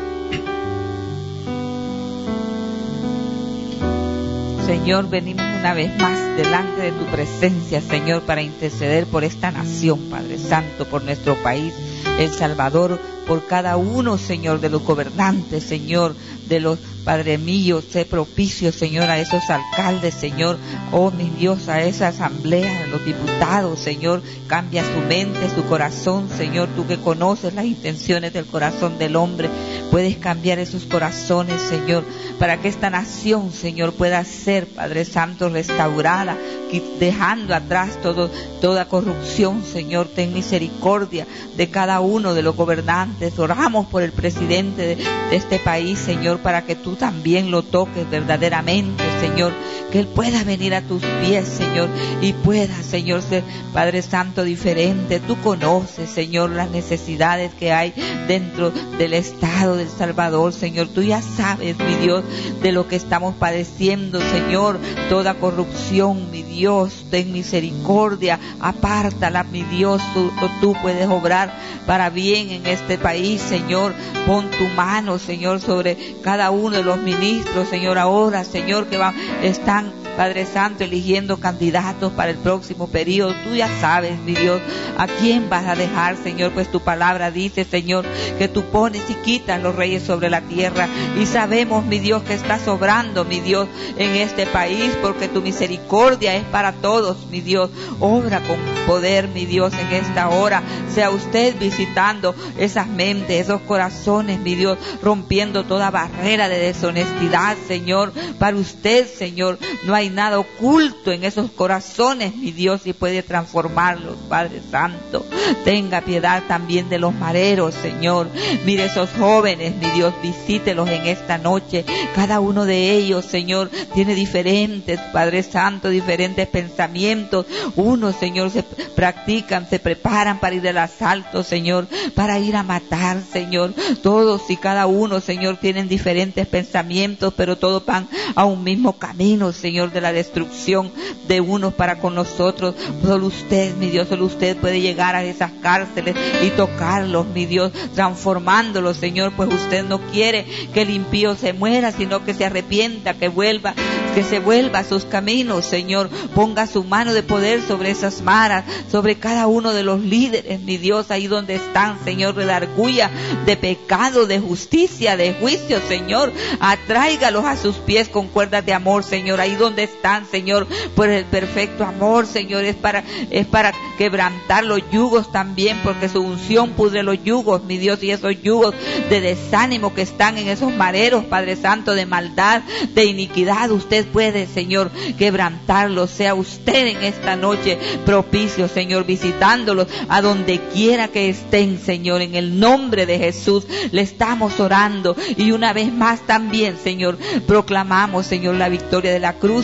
Speaker 3: Señor, venimos una vez más delante de tu presencia, Señor, para interceder por esta nación, Padre Santo, por nuestro país, El Salvador, por cada uno, Señor, de los gobernantes, Señor, de los Padre mío, sé propicio, Señor, a esos alcaldes, Señor, oh mi Dios, a esa asamblea, a los diputados, Señor, cambia su mente, su corazón, Señor, tú que conoces las intenciones del corazón del hombre, puedes cambiar esos corazones, Señor, para que esta nación, Señor, pueda ser, Padre Santo, restaurada, dejando atrás todo, toda corrupción, Señor, ten misericordia de cada uno de los gobernantes, oramos por el presidente de, de este país, Señor, para que tú también lo toques verdaderamente, Señor, que él pueda venir a tus pies, Señor, y pueda, Señor, ser, Padre Santo, diferente. Tú conoces, Señor, las necesidades que hay dentro del estado de El Salvador, Señor, tú ya sabes, mi Dios, de lo que estamos padeciendo, Señor, toda corrupción, mi Dios, ten misericordia, apártala, mi Dios, tú, tú puedes obrar para bien en este país, Señor, pon tu mano, Señor, sobre cada uno de los ministros, Señor, ahora, Señor, que van, están, Padre Santo, eligiendo candidatos para el próximo periodo. Tú ya sabes, mi Dios, a quién vas a dejar, Señor, pues tu palabra dice, Señor, que tú pones y quitas los reyes sobre la tierra, y sabemos, mi Dios, que estás obrando, mi Dios, en este país, porque tu misericordia es para todos, mi Dios. Obra con poder, mi Dios, en esta hora. Sea usted visitando esas mentes, esos corazones, mi Dios, rompiendo toda barrera de deshonestidad, Señor. Para usted, Señor, no hay nada oculto en esos corazones, mi Dios, y puede transformarlos, Padre Santo. Tenga piedad también de los mareros, Señor. Mire esos jóvenes, mi Dios, visítelos en esta noche. Cada uno de ellos, Señor, tiene diferentes, Padre Santo, diferentes pensamientos. Unos, Señor, se practican, se preparan para ir al asalto, Señor, para ir a matar, Señor. Todos y cada uno, Señor, tienen diferentes pensamientos, pero todos van a un mismo camino, Señor, de la destrucción de unos para con nosotros. Solo usted, mi Dios, solo usted puede llegar a esas cárceles y tocarlos, mi Dios, transformándolos, Señor, pues usted no quiere que el impío se muera, sino que se arrepienta, que vuelva, que se vuelva a sus caminos, Señor. Ponga su mano de poder sobre esas maras, sobre cada uno de los líderes, mi Dios, ahí donde están, Señor, redarguya de pecado, de justicia, de juicio, Señor. Atráigalos a sus pies con cuerdas de amor, Señor, ahí donde están, Señor, por el perfecto amor, Señor, es para, es para quebrantar los yugos también, porque su unción pudre los yugos, mi Dios, y esos yugos de desánimo que están en esos mareros, Padre Santo, de maldad, de iniquidad, usted puede, Señor, quebrantarlos. Sea usted en esta noche propicio, Señor, visitándolos a donde quiera que estén, Señor, en el nombre de Jesús le estamos orando. Y una vez más también, Señor, proclamamos, Señor, la victoria de la cruz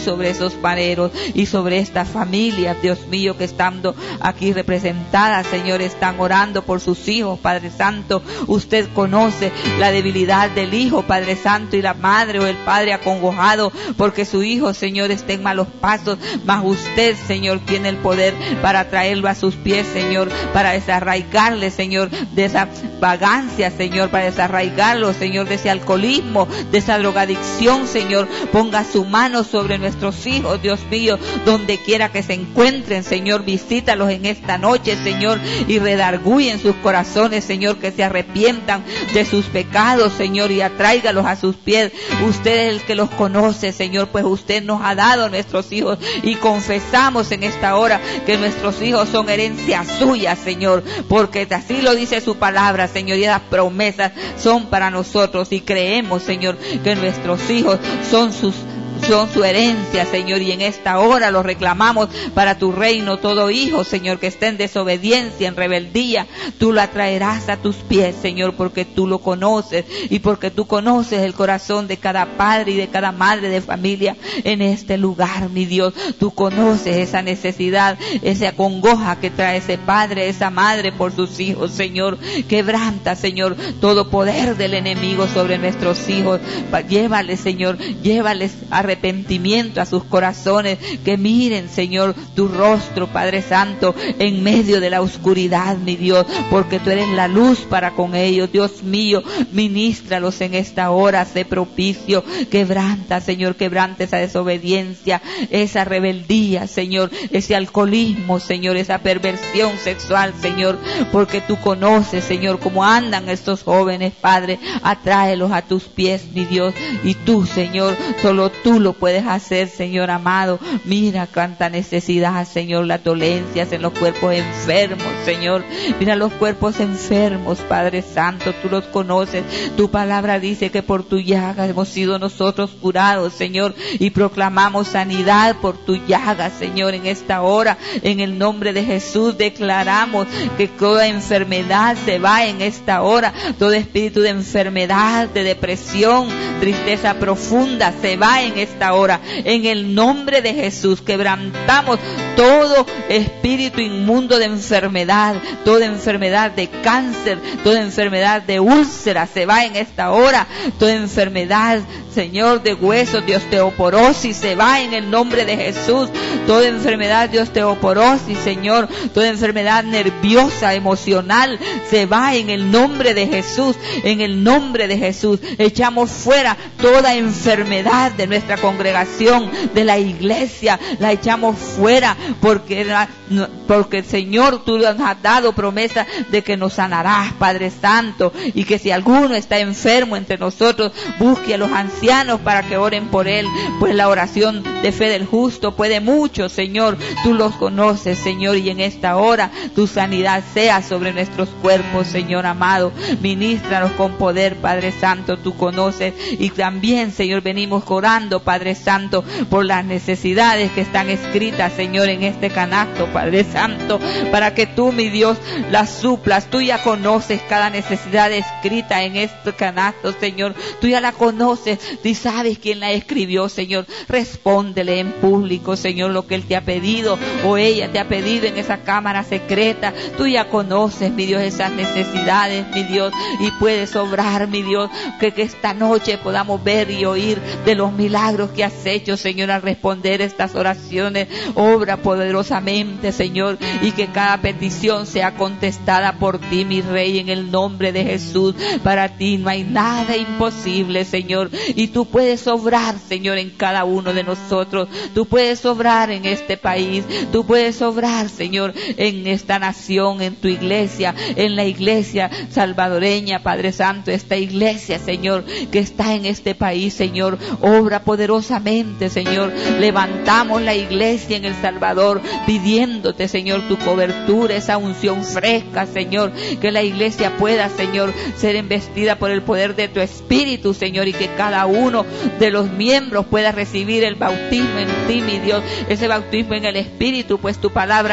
Speaker 3: sobre esos maneros y sobre estas familias, Dios mío, que estando aquí representadas, Señor, están orando por sus hijos, Padre Santo. Usted conoce la debilidad del hijo, Padre Santo, y la madre o el padre acongojado porque su hijo, Señor, está en malos pasos, mas usted, Señor, tiene el poder para traerlo a sus pies, Señor, para desarraigarle, Señor, de esa vagancia, Señor, para desarraigarlo, Señor, de ese alcoholismo, de esa drogadicción, Señor. Ponga su mano sobre nuestros hijos, Dios mío, donde quiera que se encuentren, Señor, visítalos en esta noche, Señor, y redarguyen sus corazones, Señor, que se arrepientan de sus pecados, Señor, y atráigalos a sus pies. Usted es el que los conoce, Señor, pues usted nos ha dado nuestros hijos y confesamos en esta hora que nuestros hijos son herencia suya, Señor, porque así lo dice su palabra, Señor, y las promesas son para nosotros y creemos, Señor, que nuestros hijos son sus son su herencia, Señor, y en esta hora lo reclamamos para tu reino. Todo hijo, Señor, que esté en desobediencia, en rebeldía, tú lo atraerás a tus pies, Señor, porque tú lo conoces y porque tú conoces el corazón de cada padre y de cada madre de familia en este lugar, mi Dios. Tú conoces esa necesidad, esa congoja que trae ese padre, esa madre por sus hijos, Señor. Quebranta, Señor, todo poder del enemigo sobre nuestros hijos. Llévales, Señor, llévales a arrepentimiento a sus corazones, que miren, Señor, tu rostro, Padre Santo, en medio de la oscuridad, mi Dios, porque tú eres la luz para con ellos. Dios mío, ministralos en esta hora, sé propicio, quebranta, Señor, quebranta esa desobediencia, esa rebeldía, Señor, ese alcoholismo, Señor, esa perversión sexual, Señor, porque tú conoces, Señor, cómo andan estos jóvenes, Padre. Atráelos a tus pies, mi Dios, y tú, Señor, solo tú lo puedes hacer, Señor amado. Mira cuánta necesidad, Señor, las dolencias en los cuerpos enfermos, Señor. Mira los cuerpos enfermos, Padre Santo, tú los conoces. Tu palabra dice que por tu llaga hemos sido nosotros curados, Señor, y proclamamos sanidad por tu llaga, Señor, en esta hora. En el nombre de Jesús declaramos que toda enfermedad se va en esta hora. Todo espíritu de enfermedad, de depresión, tristeza profunda se va en esta hora. En el nombre de Jesús quebrantamos todo espíritu inmundo de enfermedad, toda enfermedad de cáncer, toda enfermedad de úlcera se va en esta hora. Toda enfermedad, Señor, de huesos, de osteoporosis se va en el nombre de Jesús. Toda enfermedad de osteoporosis, Señor, toda enfermedad nerviosa, emocional se va en el nombre de Jesús. En el nombre de Jesús echamos fuera toda enfermedad de nuestra congregación, de la iglesia, la echamos fuera, porque, la, porque Señor, tú nos has dado promesa de que nos sanarás, Padre Santo, y que si alguno está enfermo entre nosotros, busque a los ancianos para que oren por él, pues la oración de fe del justo puede mucho, Señor. Tú los conoces, Señor, y en esta hora tu sanidad sea sobre nuestros cuerpos, Señor amado. Ministranos con poder, Padre Santo, tú conoces, y también, Señor, venimos orando, Padre Santo, por las necesidades que están escritas, Señor, en este canasto, Padre Santo, para que tú, mi Dios, las suplas. Tú ya conoces cada necesidad escrita en este canasto, Señor. Tú ya la conoces, tú sabes quién la escribió, Señor. Respóndele en público, Señor, lo que él te ha pedido o ella te ha pedido en esa cámara secreta. Tú ya conoces, mi Dios, esas necesidades, mi Dios, y puedes obrar, mi Dios, que, que esta noche podamos ver y oír de los milagros que has hecho, Señor, al responder estas oraciones. Obra poderosamente, Señor, y que cada petición sea contestada por ti, mi Rey, en el nombre de Jesús. Para ti no hay nada imposible, Señor, y tú puedes obrar, Señor, en cada uno de nosotros. Tú puedes obrar en este país, tú puedes obrar, Señor, en esta nación, en tu iglesia, en la iglesia salvadoreña, Padre Santo, esta iglesia, Señor, que está en este país, Señor. Obra poderosamente, Señor. Levantamos la iglesia en El Salvador pidiéndote, Señor, tu cobertura, esa unción fresca, Señor, que la iglesia pueda, Señor, ser embestida por el poder de tu Espíritu, Señor, y que cada uno de los miembros pueda recibir el bautismo en ti, mi Dios, ese bautismo en el Espíritu, pues tu palabra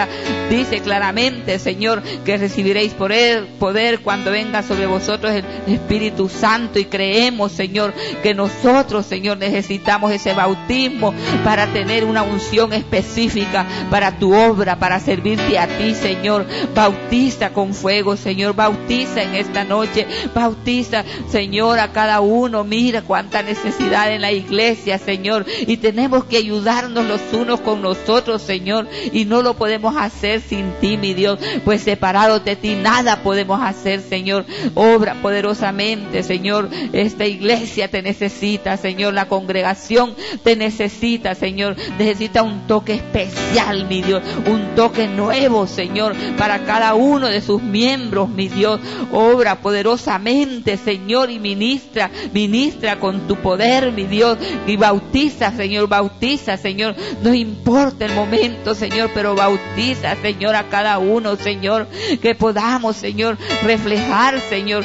Speaker 3: Dice claramente, Señor, que recibiréis poder, poder cuando venga sobre vosotros el Espíritu Santo, y creemos, Señor, que nosotros, Señor, necesitamos ese bautismo para tener una unción específica para tu obra, para servirte a ti, Señor. Bautiza con fuego, Señor, bautiza en esta noche, bautiza, Señor, a cada uno. Mira cuánta necesidad en la iglesia, Señor, y tenemos que ayudarnos los unos con nosotros, Señor, y no lo podemos hacer sin ti, mi Dios, pues separados de ti nada podemos hacer, Señor. Obra poderosamente, Señor. Esta iglesia te necesita, Señor. La congregación te necesita, Señor. Necesita un toque especial, mi Dios, un toque nuevo, Señor, para cada uno de sus miembros, mi Dios. Obra poderosamente, Señor, y ministra, ministra con tu poder, mi Dios, y bautiza, Señor, bautiza, Señor. No importa el momento, Señor, pero bautiza, Señor, a cada uno, Señor, que podamos, Señor, reflejar, Señor,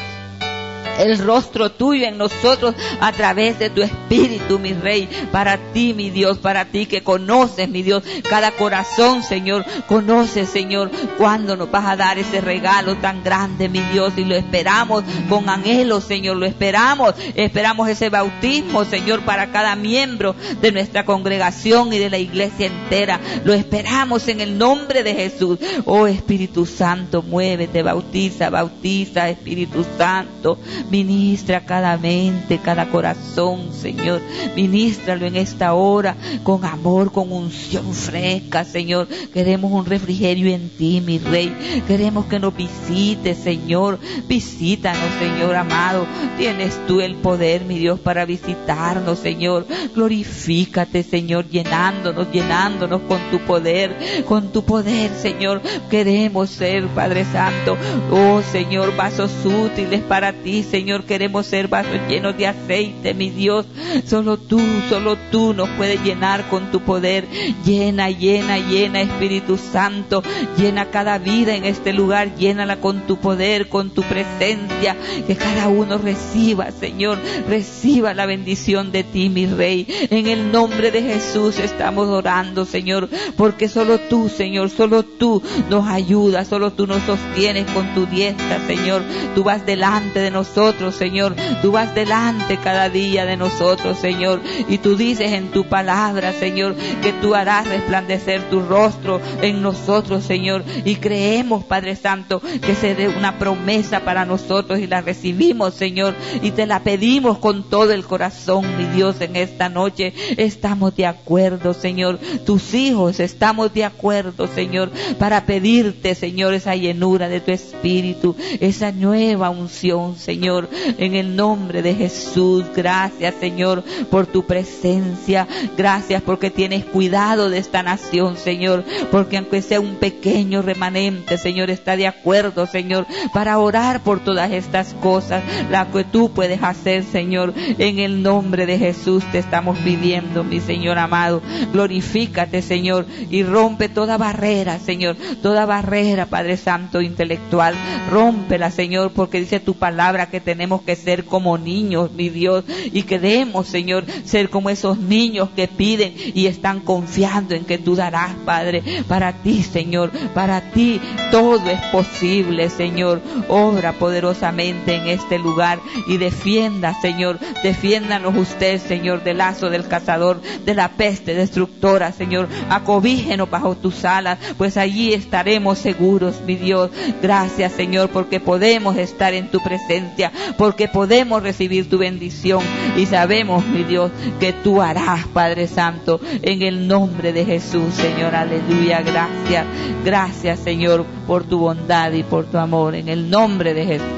Speaker 3: el rostro tuyo en nosotros a través de tu Espíritu, mi Rey, para ti, mi Dios, para ti que conoces, mi Dios, cada corazón, Señor, conoces, Señor, cuándo nos vas a dar ese regalo tan grande, mi Dios, y lo esperamos con anhelo, Señor, lo esperamos, esperamos ese bautismo, Señor, para cada miembro de nuestra congregación y de la iglesia entera, lo esperamos en el nombre de Jesús. Oh Espíritu Santo, muévete, bautiza, bautiza, Espíritu Santo. Ministra cada mente, cada corazón, Señor. Ministralo en esta hora con amor, con unción fresca, Señor. Queremos un refrigerio en ti, mi Rey. Queremos que nos visites, Señor. Visítanos, Señor amado. Tienes tú el poder, mi Dios, para visitarnos, Señor. Glorifícate, Señor, llenándonos, llenándonos con tu poder, con tu poder, Señor. Queremos ser, Padre Santo, oh Señor, vasos útiles para ti, Señor. Queremos ser vasos llenos de aceite, mi Dios. Solo tú, solo tú nos puedes llenar con tu poder. Llena, llena, llena, Espíritu Santo. Llena cada vida en este lugar. Llénala con tu poder, con tu presencia. Que cada uno reciba, Señor, reciba la bendición de ti, mi Rey. En el nombre de Jesús estamos orando, Señor, porque solo tú, Señor, solo tú nos ayudas, solo tú nos sostienes con tu diestra, Señor. Tú vas delante de nosotros, Señor. Tú vas delante cada día de nosotros, Señor. Y tú dices en tu palabra, Señor, que tú harás resplandecer tu rostro en nosotros, Señor. Y creemos, Padre Santo, que se dé una promesa para nosotros y la recibimos, Señor. Y te la pedimos con todo el corazón, mi Dios, en esta noche. Estamos de acuerdo, Señor. Tus hijos estamos de acuerdo, Señor, para pedirte, Señor, esa llenura de tu Espíritu, esa nueva unción, Señor, en el nombre de Jesús. Gracias, Señor, por tu presencia. Gracias porque tienes cuidado de esta nación, Señor, porque aunque sea un pequeño remanente, Señor, está de acuerdo, Señor, para orar por todas estas cosas, la que tú puedes hacer, Señor. En el nombre de Jesús te estamos pidiendo, mi Señor amado. Glorifícate, Señor, y rompe toda barrera, Señor, toda barrera, Padre Santo, intelectual. Rómpela, Señor, porque dice tu palabra que tenemos que ser como niños, mi Dios, y queremos, Señor, ser como esos niños que piden y están confiando en que tú darás, Padre. Para ti, Señor, para ti todo es posible, Señor. Obra poderosamente en este lugar y defienda, Señor, defiéndanos usted, Señor, del lazo del cazador, de la peste destructora, Señor. Acobígenos bajo tus alas, pues allí estaremos seguros, mi Dios. Gracias, Señor, porque podemos estar en tu presencia, porque podemos recibir tu bendición y sabemos, mi Dios, que tú harás, Padre Santo, en el nombre de Jesús, Señor. Aleluya. Gracias, gracias, Señor, por tu bondad y por tu amor, en el nombre de Jesús.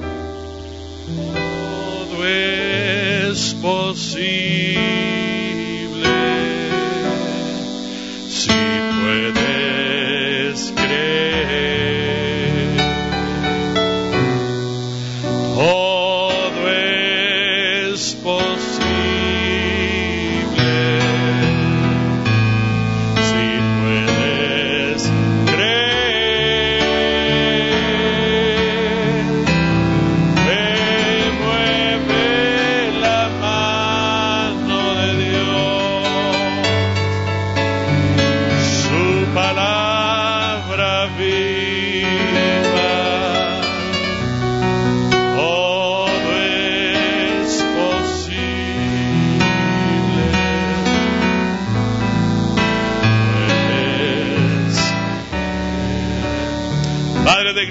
Speaker 1: Todo es posible si puedes creer. Todo es posible si puedes creer. Me mueve la mano de Dios, su palabra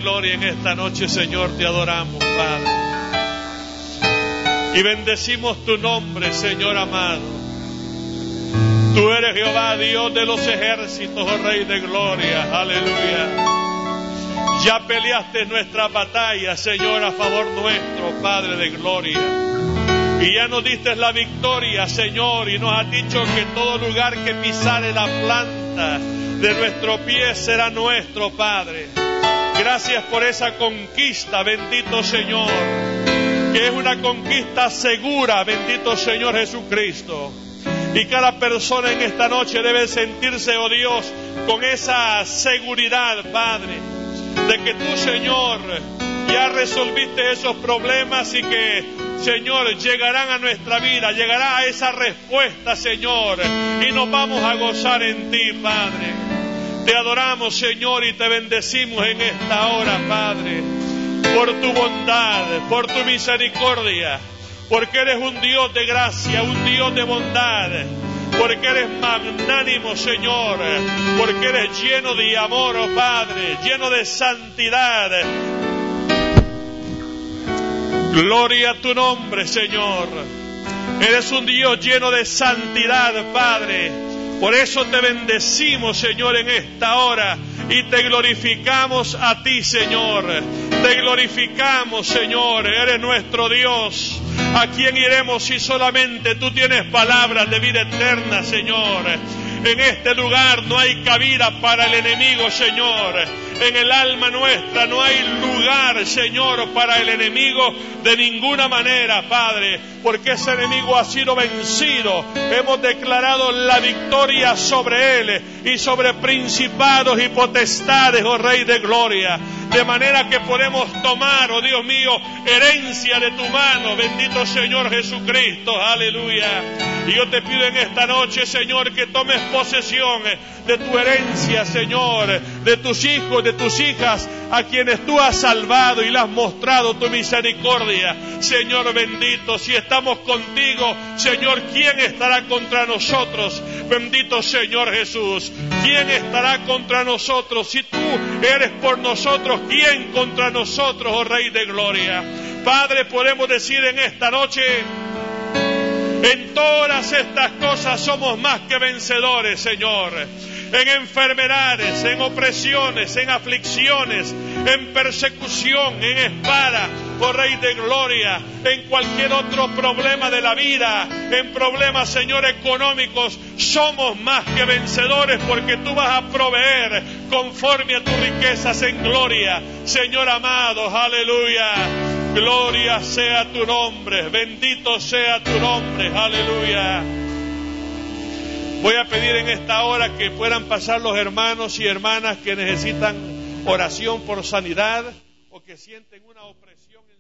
Speaker 1: gloria, en esta noche, Señor, te adoramos, Padre. Y bendecimos tu nombre, Señor amado. Tú eres Jehová, Dios de los ejércitos, oh Rey de gloria. Aleluya. Ya peleaste nuestra batalla, Señor, a favor nuestro, Padre de gloria. Y ya nos diste la victoria, Señor, y nos has dicho que todo lugar que pisare la planta de nuestro pie será nuestro, Padre. Gracias por esa conquista, bendito Señor, que es una conquista segura, bendito Señor Jesucristo. Y cada persona en esta noche debe sentirse, oh Dios, con esa seguridad, Padre, de que tú, Señor, ya resolviste esos problemas y que, Señor, llegarán a nuestra vida, llegará a esa respuesta, Señor, y nos vamos a gozar en ti, Padre. Te adoramos, Señor, y te bendecimos en esta hora, Padre, por tu bondad, por tu misericordia, porque eres un Dios de gracia, un Dios de bondad, porque eres magnánimo, Señor, porque eres lleno de amor, oh Padre, lleno de santidad. Gloria a tu nombre, Señor. Eres un Dios lleno de santidad, Padre. Por eso te bendecimos, Señor, en esta hora y te glorificamos a ti, Señor. Te glorificamos, Señor. Eres nuestro Dios. ¿A quién iremos si solamente tú tienes palabras de vida eterna, Señor? En este lugar no hay cabida para el enemigo, Señor. En el alma nuestra no hay lugar, Señor, para el enemigo de ninguna manera, Padre, porque ese enemigo ha sido vencido. Hemos declarado la victoria sobre él y sobre principados y potestades, oh Rey de gloria. De manera que podemos tomar, oh Dios mío, herencia de tu mano, bendito Señor Jesucristo, aleluya. Y yo te pido en esta noche, Señor, que tomes posesión de tu herencia, Señor, de tus hijos, de tus hijas, a quienes tú has salvado y le has mostrado tu misericordia. Señor bendito, si estamos contigo, Señor, ¿quién estará contra nosotros? Bendito Señor Jesús, ¿quién estará contra nosotros? Si tú eres por nosotros, ¿quién contra nosotros, oh Rey de gloria? Padre, podemos decir en esta noche, en todas estas cosas somos más que vencedores, Señor. En enfermedades, en opresiones, en aflicciones, en persecución, en espada, oh Rey de gloria, en cualquier otro problema de la vida, en problemas, Señor, económicos, somos más que vencedores porque tú vas a proveer conforme a tus riquezas en gloria. Señor amado, aleluya. Gloria sea tu nombre, bendito sea tu nombre, aleluya. Voy a pedir en esta hora que puedan pasar los hermanos y hermanas que necesitan oración por sanidad o que sienten una opresión.